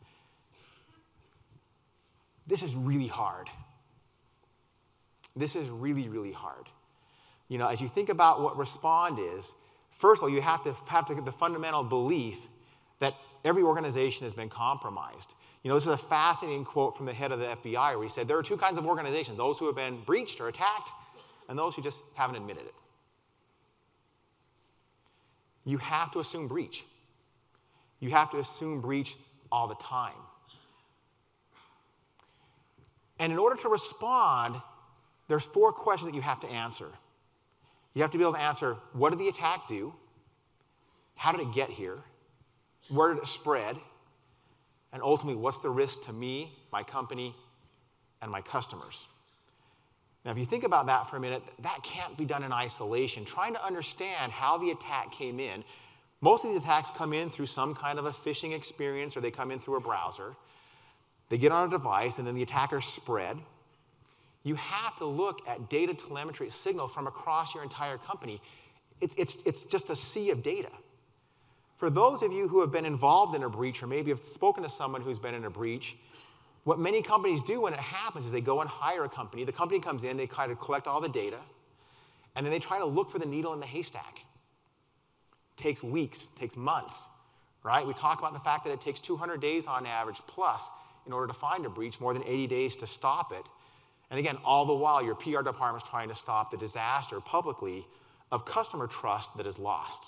B: This is really hard. This is really, really hard. As you think about what respond is, first of all, you have to get the fundamental belief that every organization has been compromised. This is a fascinating quote from the head of the FBI where he said, there are 2 kinds of organizations, those who have been breached or attacked, and those who just haven't admitted it. You have to assume breach. You have to assume breach all the time. And in order to respond, there's 4 questions that you have to answer. You have to be able to answer, what did the attack do? How did it get here? Where did it spread? And ultimately, what's the risk to me, my company, and my customers? Now, if you think about that for a minute, that can't be done in isolation. Trying to understand how the attack came in, most of these attacks come in through some kind of a phishing experience, or they come in through a browser. They get on a device, and then the attackers spread. You have to look at data telemetry signal from across your entire company. It's just a sea of data. For those of you who have been involved in a breach or maybe have spoken to someone who's been in a breach, what many companies do when it happens is they go and hire a company. The company comes in, they try to collect all the data, and then they try to look for the needle in the haystack. It takes weeks, takes months, right? We talk about the fact that it takes 200 days on average plus in order to find a breach, more than 80 days to stop it. And again, all the while, your PR department's trying to stop the disaster publicly of customer trust that is lost.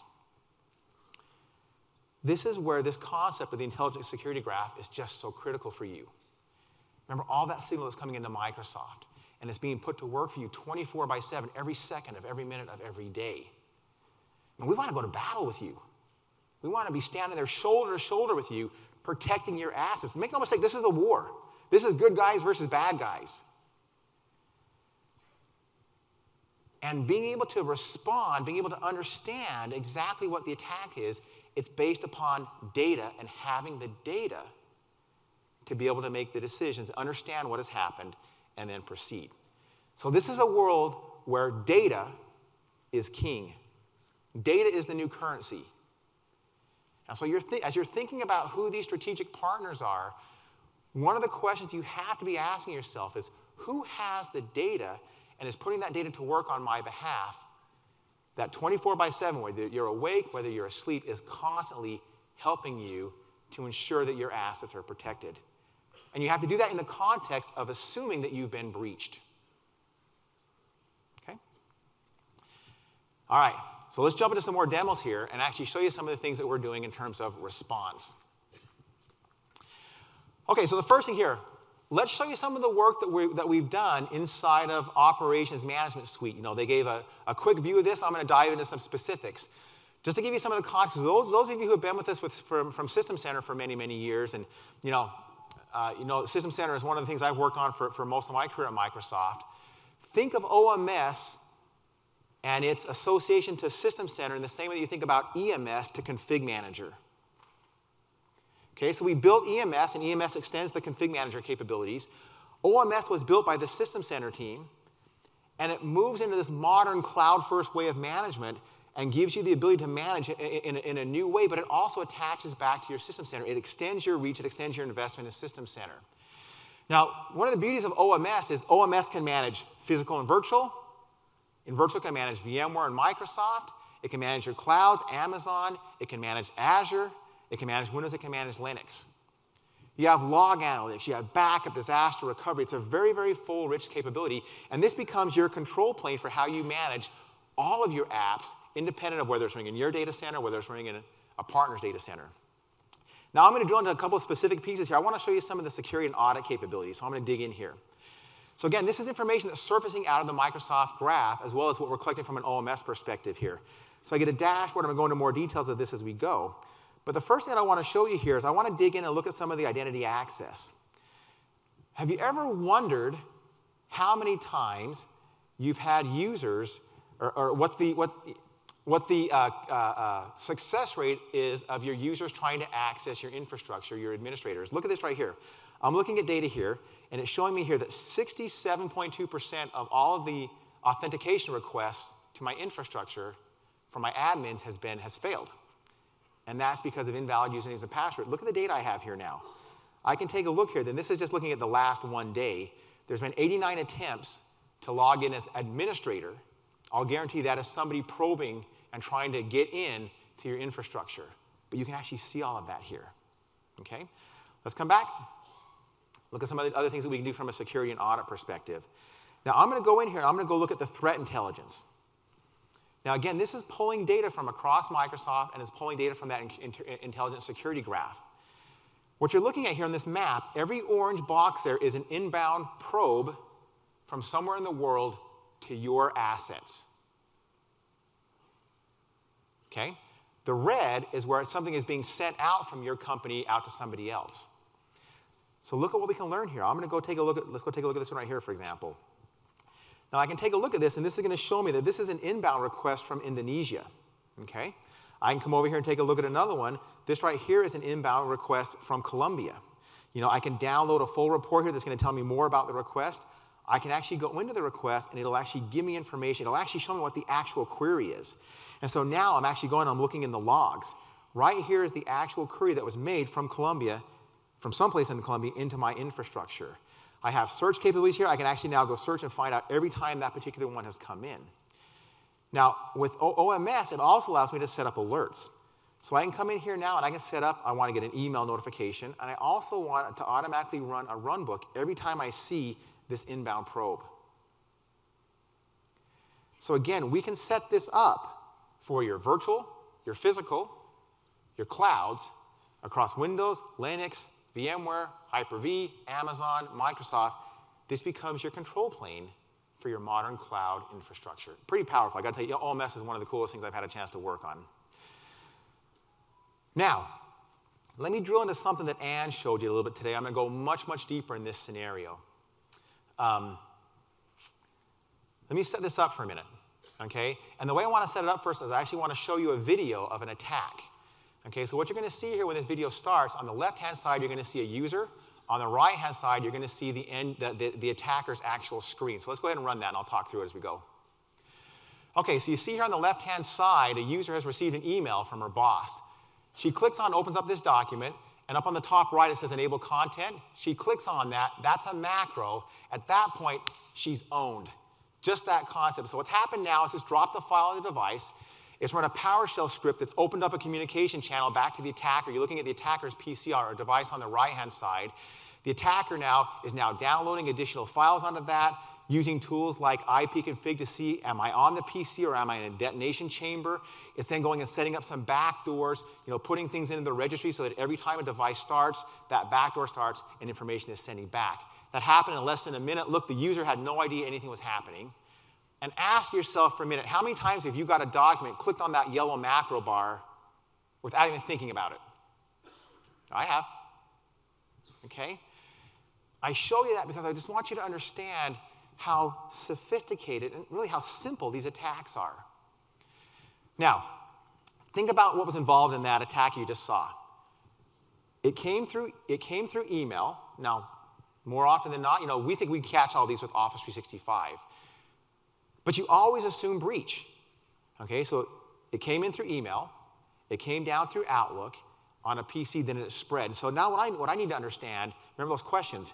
B: This is where this concept of the intelligent security graph is just so critical for you. Remember, all that signal is coming into Microsoft, and it's being put to work for you 24/7, every second of every minute of every day. And we want to go to battle with you. We want to be standing there shoulder to shoulder with you, protecting your assets. Make no mistake, this is a war. This is good guys versus bad guys. And being able to respond, being able to understand exactly what the attack is, it's based upon data and having the data to be able to make the decisions, understand what has happened, and then proceed. So this is a world where data is king. Data is the new currency. And so as you're thinking about who these strategic partners are, one of the questions you have to be asking yourself is, who has the data and is putting that data to work on my behalf that 24/7, whether you're awake, whether you're asleep, is constantly helping you to ensure that your assets are protected. And you have to do that in the context of assuming that you've been breached. Okay? All right, so let's jump into some more demos here and actually show you some of the things that we're doing in terms of response. Okay, so the first thing here, let's show you some of the work that we've done inside of Operations Management Suite. You know, they gave a quick view of this. I'm going to dive into some specifics. Just to give you some of the context, those of you who have been with us from System Center for many, many years, and you know, System Center is one of the things I've worked on for most of my career at Microsoft. Think of OMS and its association to System Center in the same way that you think about EMS to Config Manager. Okay, so we built EMS, and EMS extends the Config Manager capabilities. OMS was built by the System Center team, and it moves into this modern cloud-first way of management and gives you the ability to manage it in a new way, but it also attaches back to your System Center. It extends your reach, it extends your investment in System Center. Now, one of the beauties of OMS is OMS can manage physical and virtual. In virtual, it can manage VMware and Microsoft. It can manage your clouds, Amazon. It can manage Azure. It can manage Windows, it can manage Linux. You have log analytics, you have backup, disaster recovery. It's a very, very full, rich capability. And this becomes your control plane for how you manage all of your apps, independent of whether it's running in your data center, whether it's running in a partner's data center. Now I'm going to drill into a couple of specific pieces here. I want to show you some of the security and audit capabilities, so I'm going to dig in here. So again, this is information that's surfacing out of the Microsoft graph, as well as what we're collecting from an OMS perspective here. So I get a dashboard. I'm going to go into more details of this as we go. But the first thing I want to show you here is I want to dig in and look at some of the identity access. Have you ever wondered how many times you've had users, or what the success rate is of your users trying to access your infrastructure, your administrators? Look at this right here. I'm looking at data here, and it's showing me here that 67.2% of all of the authentication requests to my infrastructure from my admins has failed. And that's because of invalid usernames and passwords. Look at the data I have here now. I can take a look here. Then this is just looking at the last one day. There's been 89 attempts to log in as administrator. I'll guarantee that is somebody probing and trying to get in to your infrastructure. But you can actually see all of that here. Okay? Let's come back. Look at some of the other things that we can do from a security and audit perspective. Now, I'm going to go in here, and I'm going to go look at the threat intelligence. Now, again, this is pulling data from across Microsoft, and it's pulling data from that intelligent security graph. What you're looking at here on this map, every orange box there is an inbound probe from somewhere in the world to your assets. Okay? The red is where something is being sent out from your company out to somebody else. So look at what we can learn here. I'm going to go take a look at, let's go take a look at this one right here, for example. Now, I can take a look at this, and this is going to show me that this is an inbound request from Indonesia. Okay? I can come over here and take a look at another one. This right here is an inbound request from Colombia. You know, I can download a full report here that's going to tell me more about the request. I can actually go into the request, and it'll actually give me information. It'll actually show me what the actual query is. And so now I'm actually going, I'm looking in the logs. Right here is the actual query that was made from Colombia, from someplace in Colombia, into my infrastructure. I have search capabilities here. I can actually now go search and find out every time that particular one has come in. Now, with OMS, it also allows me to set up alerts. So I can come in here now, and I can set up, I want to get an email notification, and I also want to automatically run a runbook every time I see this inbound probe. So again, we can set this up for your virtual, your physical, your clouds, across Windows, Linux, VMware, Hyper-V, Amazon, Microsoft. This becomes your control plane for your modern cloud infrastructure. Pretty powerful. I got to tell you, OMS is one of the coolest things I've had a chance to work on. Now, let me drill into something that Anne showed you a little bit today. I'm going to go much, much deeper in this scenario. Let me set this up for a minute, okay? And the way I want to set it up first is I actually want to show you a video of an attack. Okay, so what you're going to see here when this video starts, on the left-hand side, you're going to see a user. On the right-hand side, you're going to see the attacker's actual screen. So let's go ahead and run that, and I'll talk through it as we go. Okay, so you see here on the left-hand side, a user has received an email from her boss. She clicks on, opens up this document, and up on the top right, it says Enable Content. She clicks on that. That's a macro. At that point, she's owned. Just that concept. So what's happened now is it's dropped the file on the device. It's run a PowerShell script that's opened up a communication channel back to the attacker. You're looking at the attacker's PC or device on the right-hand side. The attacker now is downloading additional files onto that, using tools like ipconfig to see, am I on the PC or am I in a detonation chamber? It's then going and setting up some backdoors, putting things into the registry so that every time a device starts, that backdoor starts and information is sending back. That happened in less than a minute. Look, the user had no idea anything was happening. And ask yourself for a minute, how many times have you got a document, clicked on that yellow macro bar without even thinking about it? I have. Okay? I show you that because I just want you to understand how sophisticated and really how simple these attacks are. Now, think about what was involved in that attack you just saw. It came through email. Now, more often than not, we think we catch all these with Office 365. But you always assume breach. Okay, so it came in through email. It came down through Outlook on a PC, then it spread. So now what I need to understand, remember those questions.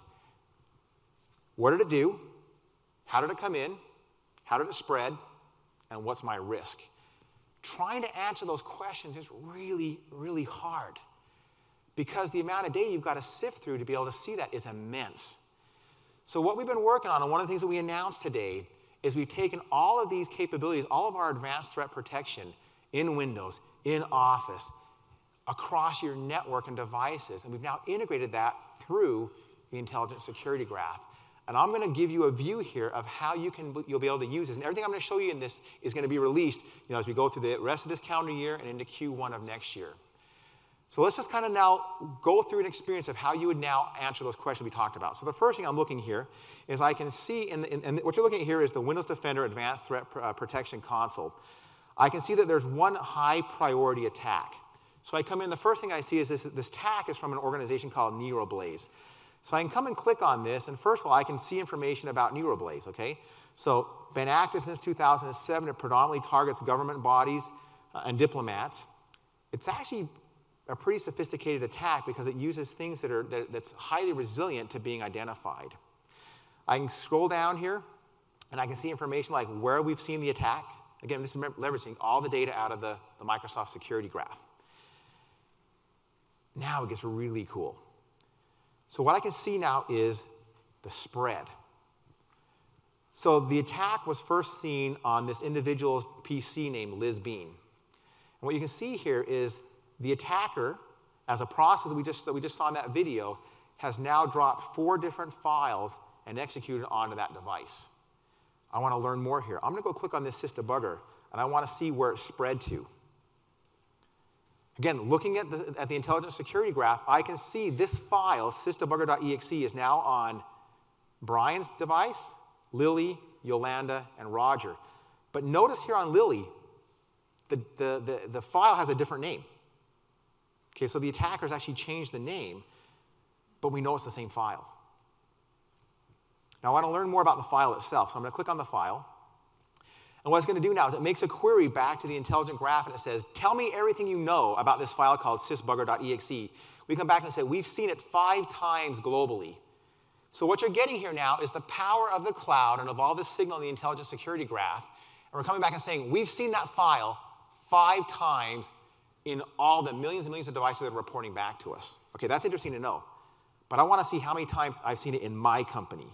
B: What did it do? How did it come in? How did it spread? And what's my risk? Trying to answer those questions is really, really hard because the amount of data you've got to sift through to be able to see that is immense. So what we've been working on, and one of the things that we announced today, is we've taken all of these capabilities, all of our advanced threat protection in Windows, in Office, across your network and devices, and we've now integrated that through the Intelligent Security Graph. And I'm going to give you a view here of how you'll be able to use this. And everything I'm going to show you in this is going to be released as we go through the rest of this calendar year and into Q1 of next year. So let's just kind of now go through an experience of how you would now answer those questions we talked about. So the first thing I'm looking here is I can see, and what you're looking at here is the Windows Defender Advanced Threat Protection Console. I can see that there's one high priority attack. So I come in, the first thing I see is this attack is from an organization called NeuroBlaze. So I can come and click on this, and first of all, I can see information about NeuroBlaze, okay? So been active since 2007. It predominantly targets government bodies and diplomats. It's actually a pretty sophisticated attack because it uses things that's highly resilient to being identified. I can scroll down here, and I can see information like where we've seen the attack. Again, this is leveraging all the data out of the Microsoft Security Graph. Now it gets really cool. So what I can see now is the spread. So the attack was first seen on this individual's PC named Liz Bean. And what you can see here is the attacker, as a process that we just saw in that video, has now dropped 4 different files and executed onto that device. I want to learn more here. I'm going to go click on this sysdebugger, and I want to see where it spread to. Again, looking at the Intelligent Security Graph, I can see this file, sysdebugger.exe, is now on Brian's device, Lily, Yolanda, and Roger. But notice here on Lily, the file has a different name. Okay, so the attackers actually changed the name, but we know it's the same file. Now, I want to learn more about the file itself, so I'm going to click on the file. And what it's going to do now is it makes a query back to the Intelligent Graph, and it says, tell me everything you know about this file called sysdebugger.exe. We come back and say, we've seen it 5 times globally. So what you're getting here now is the power of the cloud and of all this signal in the Intelligent Security Graph. And we're coming back and saying, we've seen that file 5 times in all the millions and millions of devices that are reporting back to us. Okay, that's interesting to know. But I want to see how many times I've seen it in my company.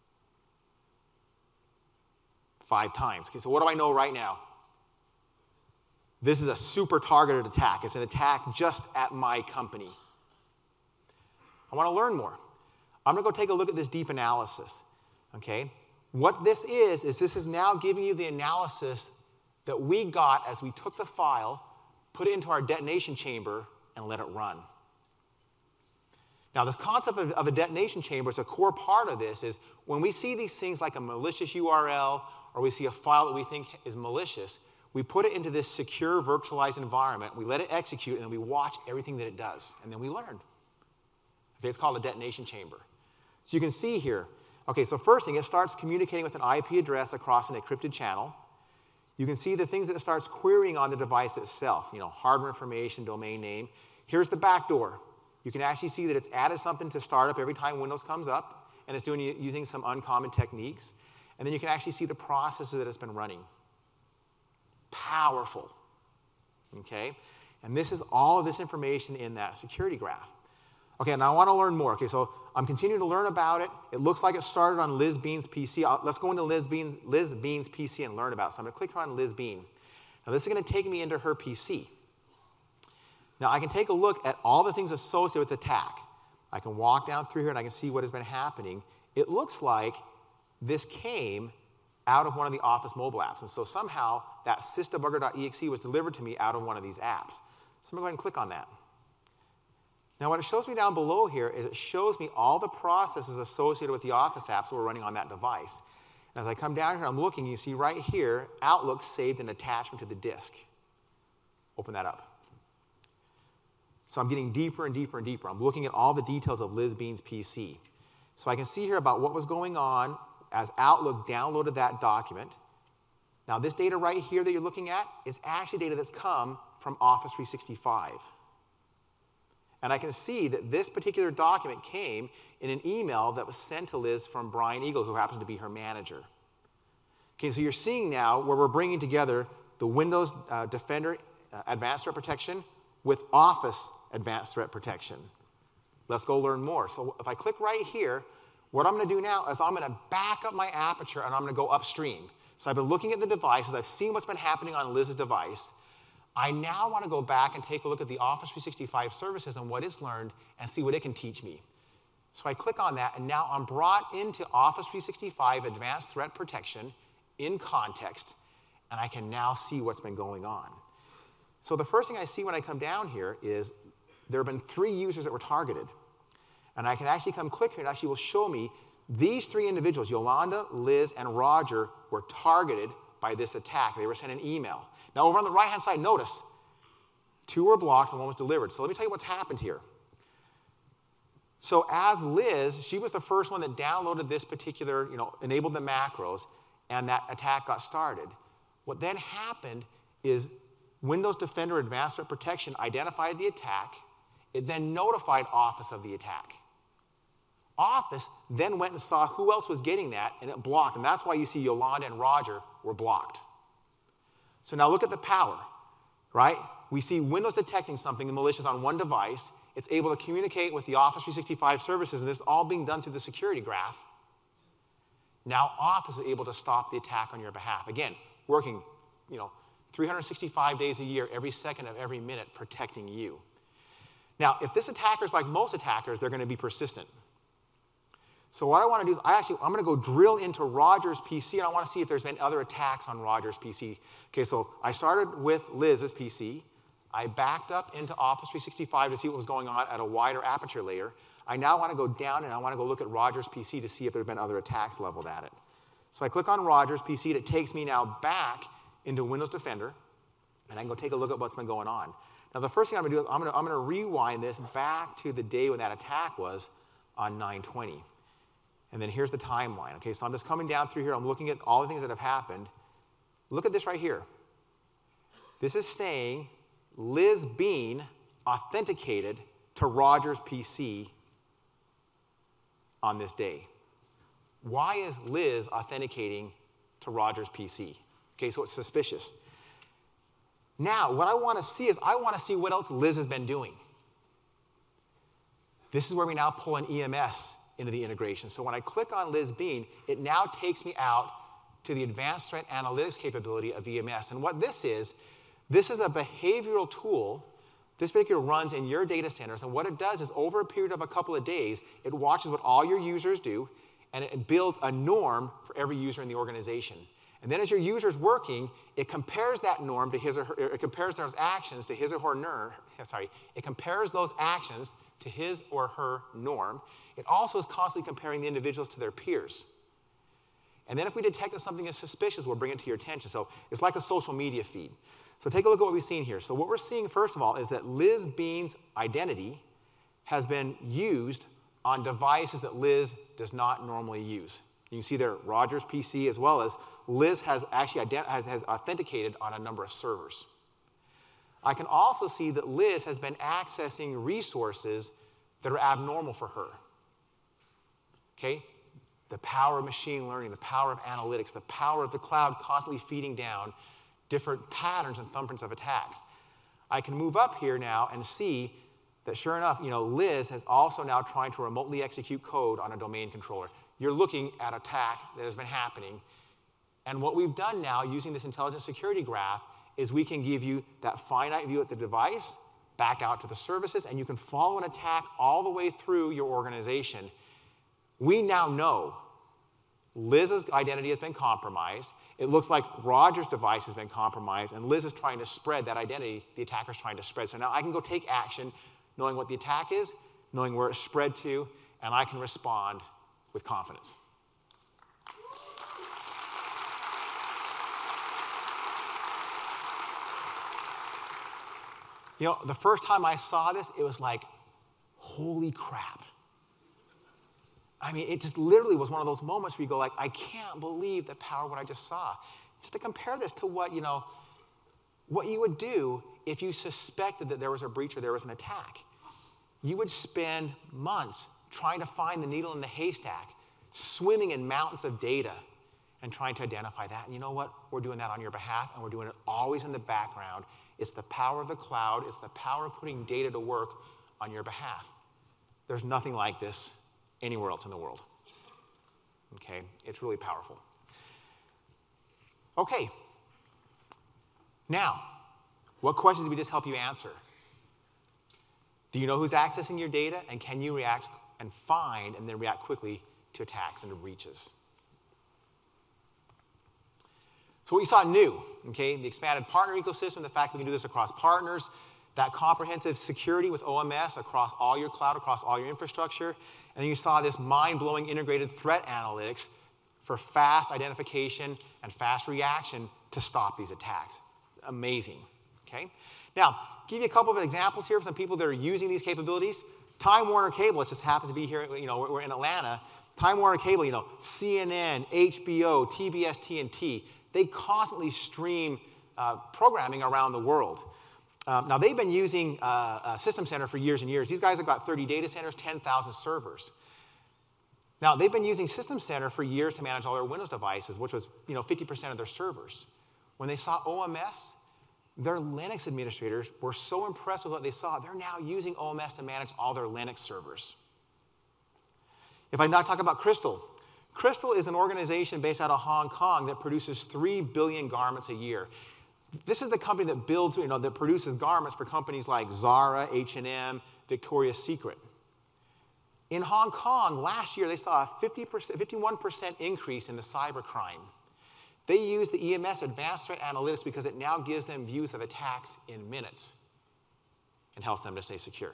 B: 5 times. Okay, so what do I know right now? This is a super targeted attack. It's an attack just at my company. I want to learn more. I'm going to go take a look at this deep analysis. Okay? What this is this is now giving you the analysis that we got as we took the file, put it into our detonation chamber, and let it run. Now, this concept of a detonation chamber is a core part of this is when we see these things like a malicious URL or we see a file that we think is malicious, we put it into this secure virtualized environment, we let it execute, and then we watch everything that it does, and then we learn. Okay, it's called a detonation chamber. So you can see here, okay, so first thing, it starts communicating with an IP address across an encrypted channel. You can see the things that it starts querying on the device itself, hardware information, domain name. Here's the backdoor. You can actually see that it's added something to startup every time Windows comes up, and it's using some uncommon techniques. And then you can actually see the processes that it's been running. Powerful. Okay? And this is all of this information in that security graph. Okay, now I want to learn more. Okay, so I'm continuing to learn about it. It looks like it started on Liz Bean's PC. Let's go into Liz Bean's PC and learn about it. So I'm going to click on Liz Bean. Now this is going to take me into her PC. Now I can take a look at all the things associated with the attack. I can walk down through here and I can see what has been happening. It looks like this came out of one of the Office mobile apps. And so somehow that systebugger.exe was delivered to me out of one of these apps. So I'm going to go ahead and click on that. Now what it shows me down below here is it shows me all the processes associated with the Office apps that were running on that device. And as I come down here, I'm looking, you see right here, Outlook saved an attachment to the disk. Open that up. So I'm getting deeper and deeper and deeper. I'm looking at all the details of Liz Bean's PC. So I can see here about what was going on as Outlook downloaded that document. Now this data right here that you're looking at is actually data that's come from Office 365. And I can see that this particular document came in an email that was sent to Liz from Brian Eagle, who happens to be her manager. Okay, so you're seeing now where we're bringing together the Windows Defender Advanced Threat Protection with Office Advanced Threat Protection. Let's go learn more. So if I click right here, what I'm going to do now is I'm going to back up my aperture and I'm going to go upstream. So I've been looking at the devices. I've seen what's been happening on Liz's device. I now want to go back and take a look at the Office 365 services and what it's learned and see what it can teach me. So I click on that, and now I'm brought into Office 365 Advanced Threat Protection in context, and I can now see what's been going on. So the first thing I see when I come down here is there have been 3 users that were targeted. And I can actually come click here, and actually will show me these 3 individuals, Yolanda, Liz, and Roger, were targeted by this attack. They were sent an email. Now, over on the right-hand side, notice 2 were blocked and 1 was delivered. So let me tell you what's happened here. So as Liz, she was the first one that downloaded this particular, enabled the macros, and that attack got started. What then happened is Windows Defender Advanced Threat Protection identified the attack. It then notified Office of the attack. Office then went and saw who else was getting that, and it blocked. And that's why you see Yolanda and Roger were blocked. So now look at the power, right? We see Windows detecting something malicious on one device. It's able to communicate with the Office 365 services, and this is all being done through the security graph. Now Office is able to stop the attack on your behalf. Again, working, 365 days a year, every second of every minute, protecting you. Now, if this attacker is like most attackers, they're going to be persistent. So what I want to do is I'm going to go drill into Roger's PC, and I want to see if there's been other attacks on Roger's PC. Okay, so I started with Liz's PC. I backed up into Office 365 to see what was going on at a wider aperture layer. I now want to go down, and I want to go look at Roger's PC to see if there have been other attacks leveled at it. So I click on Roger's PC, and it takes me now back into Windows Defender, and I can go take a look at what's been going on. Now, the first thing I'm going to do is I'm going to rewind this back to the day when that attack was on 9/20. And then here's the timeline. Okay, so I'm just coming down through here. I'm looking at all the things that have happened. Look at this right here. This is saying Liz Bean authenticated to Roger's PC on this day. Why is Liz authenticating to Roger's PC? Okay, so it's suspicious. Now, what I want to see is I want to see what else Liz has been doing. This is where we now pull an EMS into the integration. So when I click on Liz Bean, it now takes me out to the advanced threat analytics capability of EMS. And what this is a behavioral tool. This particular runs in your data centers. And what it does is over a period of a couple of days, it watches what all your users do, and it builds a norm for every user in the organization. And then as your user's working, it compares that norm to it compares those actions to his or her it compares those actions to his or her norm. It also is constantly comparing the individuals to their peers. And then if we detect that something is suspicious, we'll bring it to your attention. So it's like a social media feed. So take a look at what we've seen here. So what we're seeing, first of all, is that Liz Bean's identity has been used on devices that Liz does not normally use. You can see there Roger's PC, as well as Liz has actually has authenticated on a number of servers. I can also see that Liz has been accessing resources that are abnormal for her. Okay? the power of machine learning, the power of analytics, the power of the cloud constantly feeding down different patterns and thumbprints of attacks. I can move up here now and see that sure enough, Liz has also now trying to remotely execute code on a domain controller. You're looking at attack that has been happening. And what we've done now using this intelligent security graph is we can give you that finite view at the device, back out to the services, and you can follow an attack all the way through your organization. We now know Liz's identity has been compromised. It looks like Roger's device has been compromised, and Liz is trying to spread that identity the attacker's trying to spread. So now I can go take action knowing what the attack is, knowing where it's spread to, and I can respond with confidence. The first time I saw this, it was like, holy crap. I mean, it just literally was one of those moments where you go like, I can't believe the power of what I just saw. Just to compare this to what you would do if you suspected that there was a breach or there was an attack. You would spend months trying to find the needle in the haystack, swimming in mountains of data, and trying to identify that. And you know what? We're doing that on your behalf, and we're doing it always in the background. It's the power of the cloud. It's the power of putting data to work on your behalf. There's nothing like this anywhere else in the world. Okay? It's really powerful. Okay. Now, what questions did we just help you answer? Do you know who's accessing your data, and can you react and find and then react quickly to attacks and to breaches? So what you saw new, okay, the expanded partner ecosystem, the fact that we can do this across partners, that comprehensive security with OMS across all your cloud, across all your infrastructure, and then you saw this mind-blowing integrated threat analytics for fast identification and fast reaction to stop these attacks. It's amazing, okay? Now, give you a couple of examples here of some people that are using these capabilities. Time Warner Cable, it just happens to be here, we're in Atlanta. Time Warner Cable, CNN, HBO, TBS, TNT, they constantly stream programming around the world. Now, they've been using System Center for years and years. These guys have got 30 data centers, 10,000 servers. Now, they've been using System Center for years to manage all their Windows devices, which was 50% of their servers. When they saw OMS, their Linux administrators were so impressed with what they saw, they're now using OMS to manage all their Linux servers. If I now talk about Crystal, Crystal is an organization based out of Hong Kong that produces 3 billion garments a year. This is the company that builds, that produces garments for companies like Zara, H&M, Victoria's Secret. In Hong Kong, last year, they saw a 51% increase in the cybercrime. They use the EMS Advanced Threat Analytics because it now gives them views of attacks in minutes and helps them to stay secure.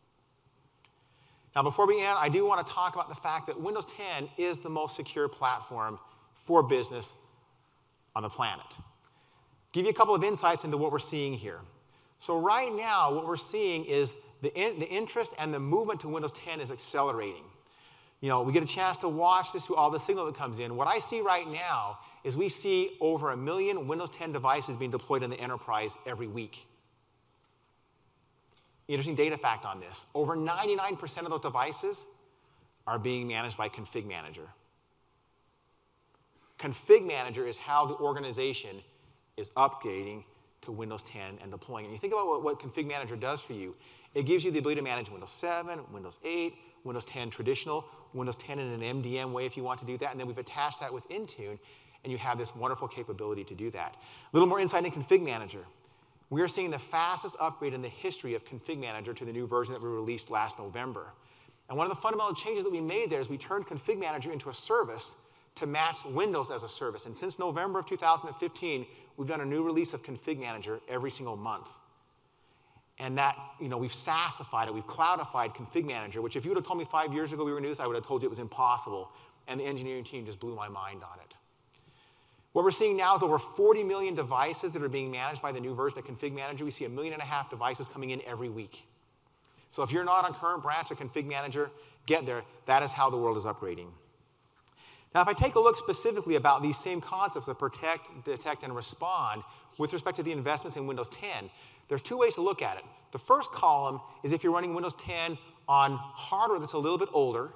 B: Now, before we end, I do want to talk about the fact that Windows 10 is the most secure platform for business on the planet. Give you a couple of insights into what we're seeing here. So right now, what we're seeing is the interest and the movement to Windows 10 is accelerating. We get a chance to watch this through all the signal that comes in. What I see right now is we see over 1 million Windows 10 devices being deployed in the enterprise every week. Interesting data fact on this. Over 99% of those devices are being managed by Config Manager. Config Manager is how the organization is upgrading to Windows 10 and deploying. And you think about what Config Manager does for you. It gives you the ability to manage Windows 7, Windows 8, Windows 10 traditional, Windows 10 in an MDM way if you want to do that. And then we've attached that with Intune, and you have this wonderful capability to do that. A little more insight in Config Manager. We are seeing the fastest upgrade in the history of Config Manager to the new version that we released last November. And one of the fundamental changes that we made there is we turned Config Manager into a service to match Windows as a service. And since November of 2015, we've done a new release of Config Manager every single month. And that, we've SaaSified it, we've cloudified Config Manager, which if you would have told me 5 years ago we were going to do this, I would have told you it was impossible. And the engineering team just blew my mind on it. What we're seeing now is over 40 million devices that are being managed by the new version of Config Manager. We see 1.5 million devices coming in every week. So if you're not on current branch of Config Manager, get there. That is how the world is upgrading. Now, if I take a look specifically about these same concepts of protect, detect, and respond with respect to the investments in Windows 10, there's 2 ways to look at it. The first column is if you're running Windows 10 on hardware that's a little bit older.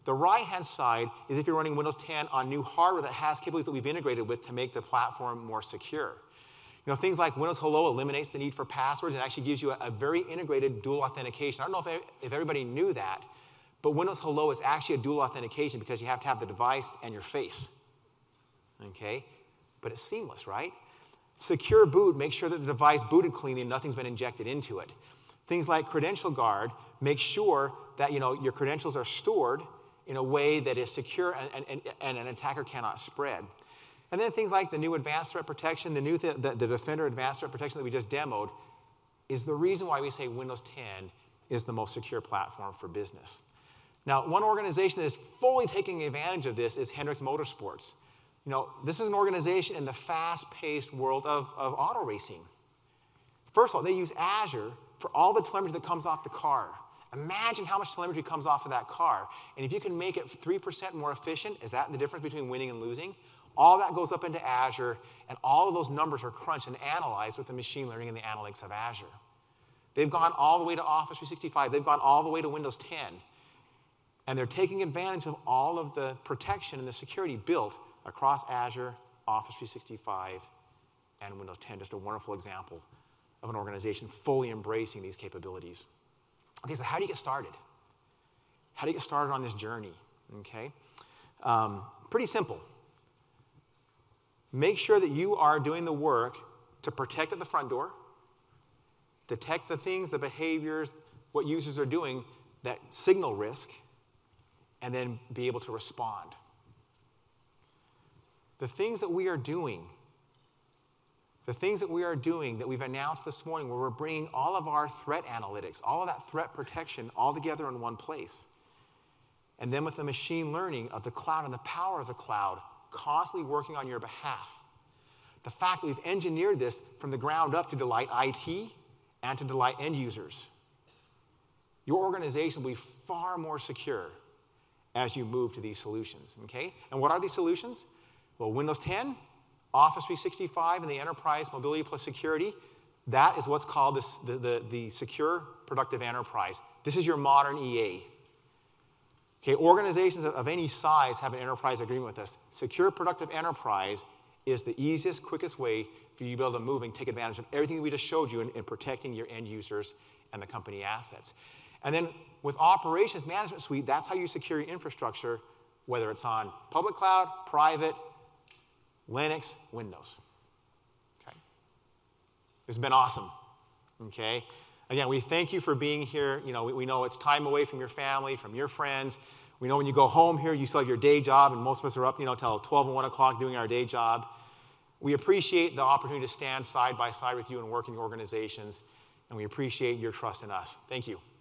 B: The right-hand side is if you're running Windows 10 on new hardware that has capabilities that we've integrated with to make the platform more secure. You know, things like Windows Hello eliminates the need for passwords and actually gives you a very integrated dual authentication. I don't know if everybody knew that, but Windows Hello is actually a dual authentication because you have to have the device and your face. Okay? But it's seamless, right? Secure boot makes sure that the device booted cleanly and nothing's been injected into it. Things like Credential Guard make sure that your credentials are stored in a way that is secure and an attacker cannot spread. And then things like the new Advanced Threat Protection, the Defender Advanced Threat Protection that we just demoed, is the reason why we say Windows 10 is the most secure platform for business. Now, one organization that is fully taking advantage of this is Hendricks Motorsports. You know, this is an organization in the fast-paced world of auto racing. First of all, they use Azure for all the telemetry that comes off the car. Imagine how much telemetry comes off of that car. And if you can make it 3% more efficient, is that the difference between winning and losing? All that goes up into Azure, and all of those numbers are crunched and analyzed with the machine learning and the analytics of Azure. They've gone all the way to Office 365. They've gone all the way to Windows 10. And they're taking advantage of all of the protection and the security built across Azure, Office 365, and Windows 10. Just a wonderful example of an organization fully embracing these capabilities. Okay, so how do you get started? How do you get started on this journey? Okay, pretty simple. Make sure that you are doing the work to protect at the front door, detect the things, the behaviors, what users are doing that signal risk, and then be able to respond. The things that we are doing that we've announced this morning, where we're bringing all of our threat analytics, all of that threat protection all together in one place. And then with the machine learning of the cloud and the power of the cloud constantly working on your behalf. The fact that we've engineered this from the ground up to delight IT and to delight end users. Your organization will be far more secure as you move to these solutions, okay? And what are these solutions? Well, Windows 10, Office 365, and the Enterprise Mobility plus Security, that is what's called the Secure Productive Enterprise. This is your modern EA. Okay, organizations of any size have an enterprise agreement with us. Secure Productive Enterprise is the easiest, quickest way for you to be able to move and take advantage of everything that we just showed you in protecting your end users and the company assets. And then with Operations Management Suite, that's how you secure your infrastructure, whether it's on public cloud, private, Linux, Windows. Okay. This has been awesome. Okay. Again, we thank you for being here. You know, we know it's time away from your family, from your friends. We know when you go home here, you still have your day job, and most of us are up, till 12 and 1 o'clock doing our day job. We appreciate the opportunity to stand side by side with you and work in your organizations, and we appreciate your trust in us. Thank you.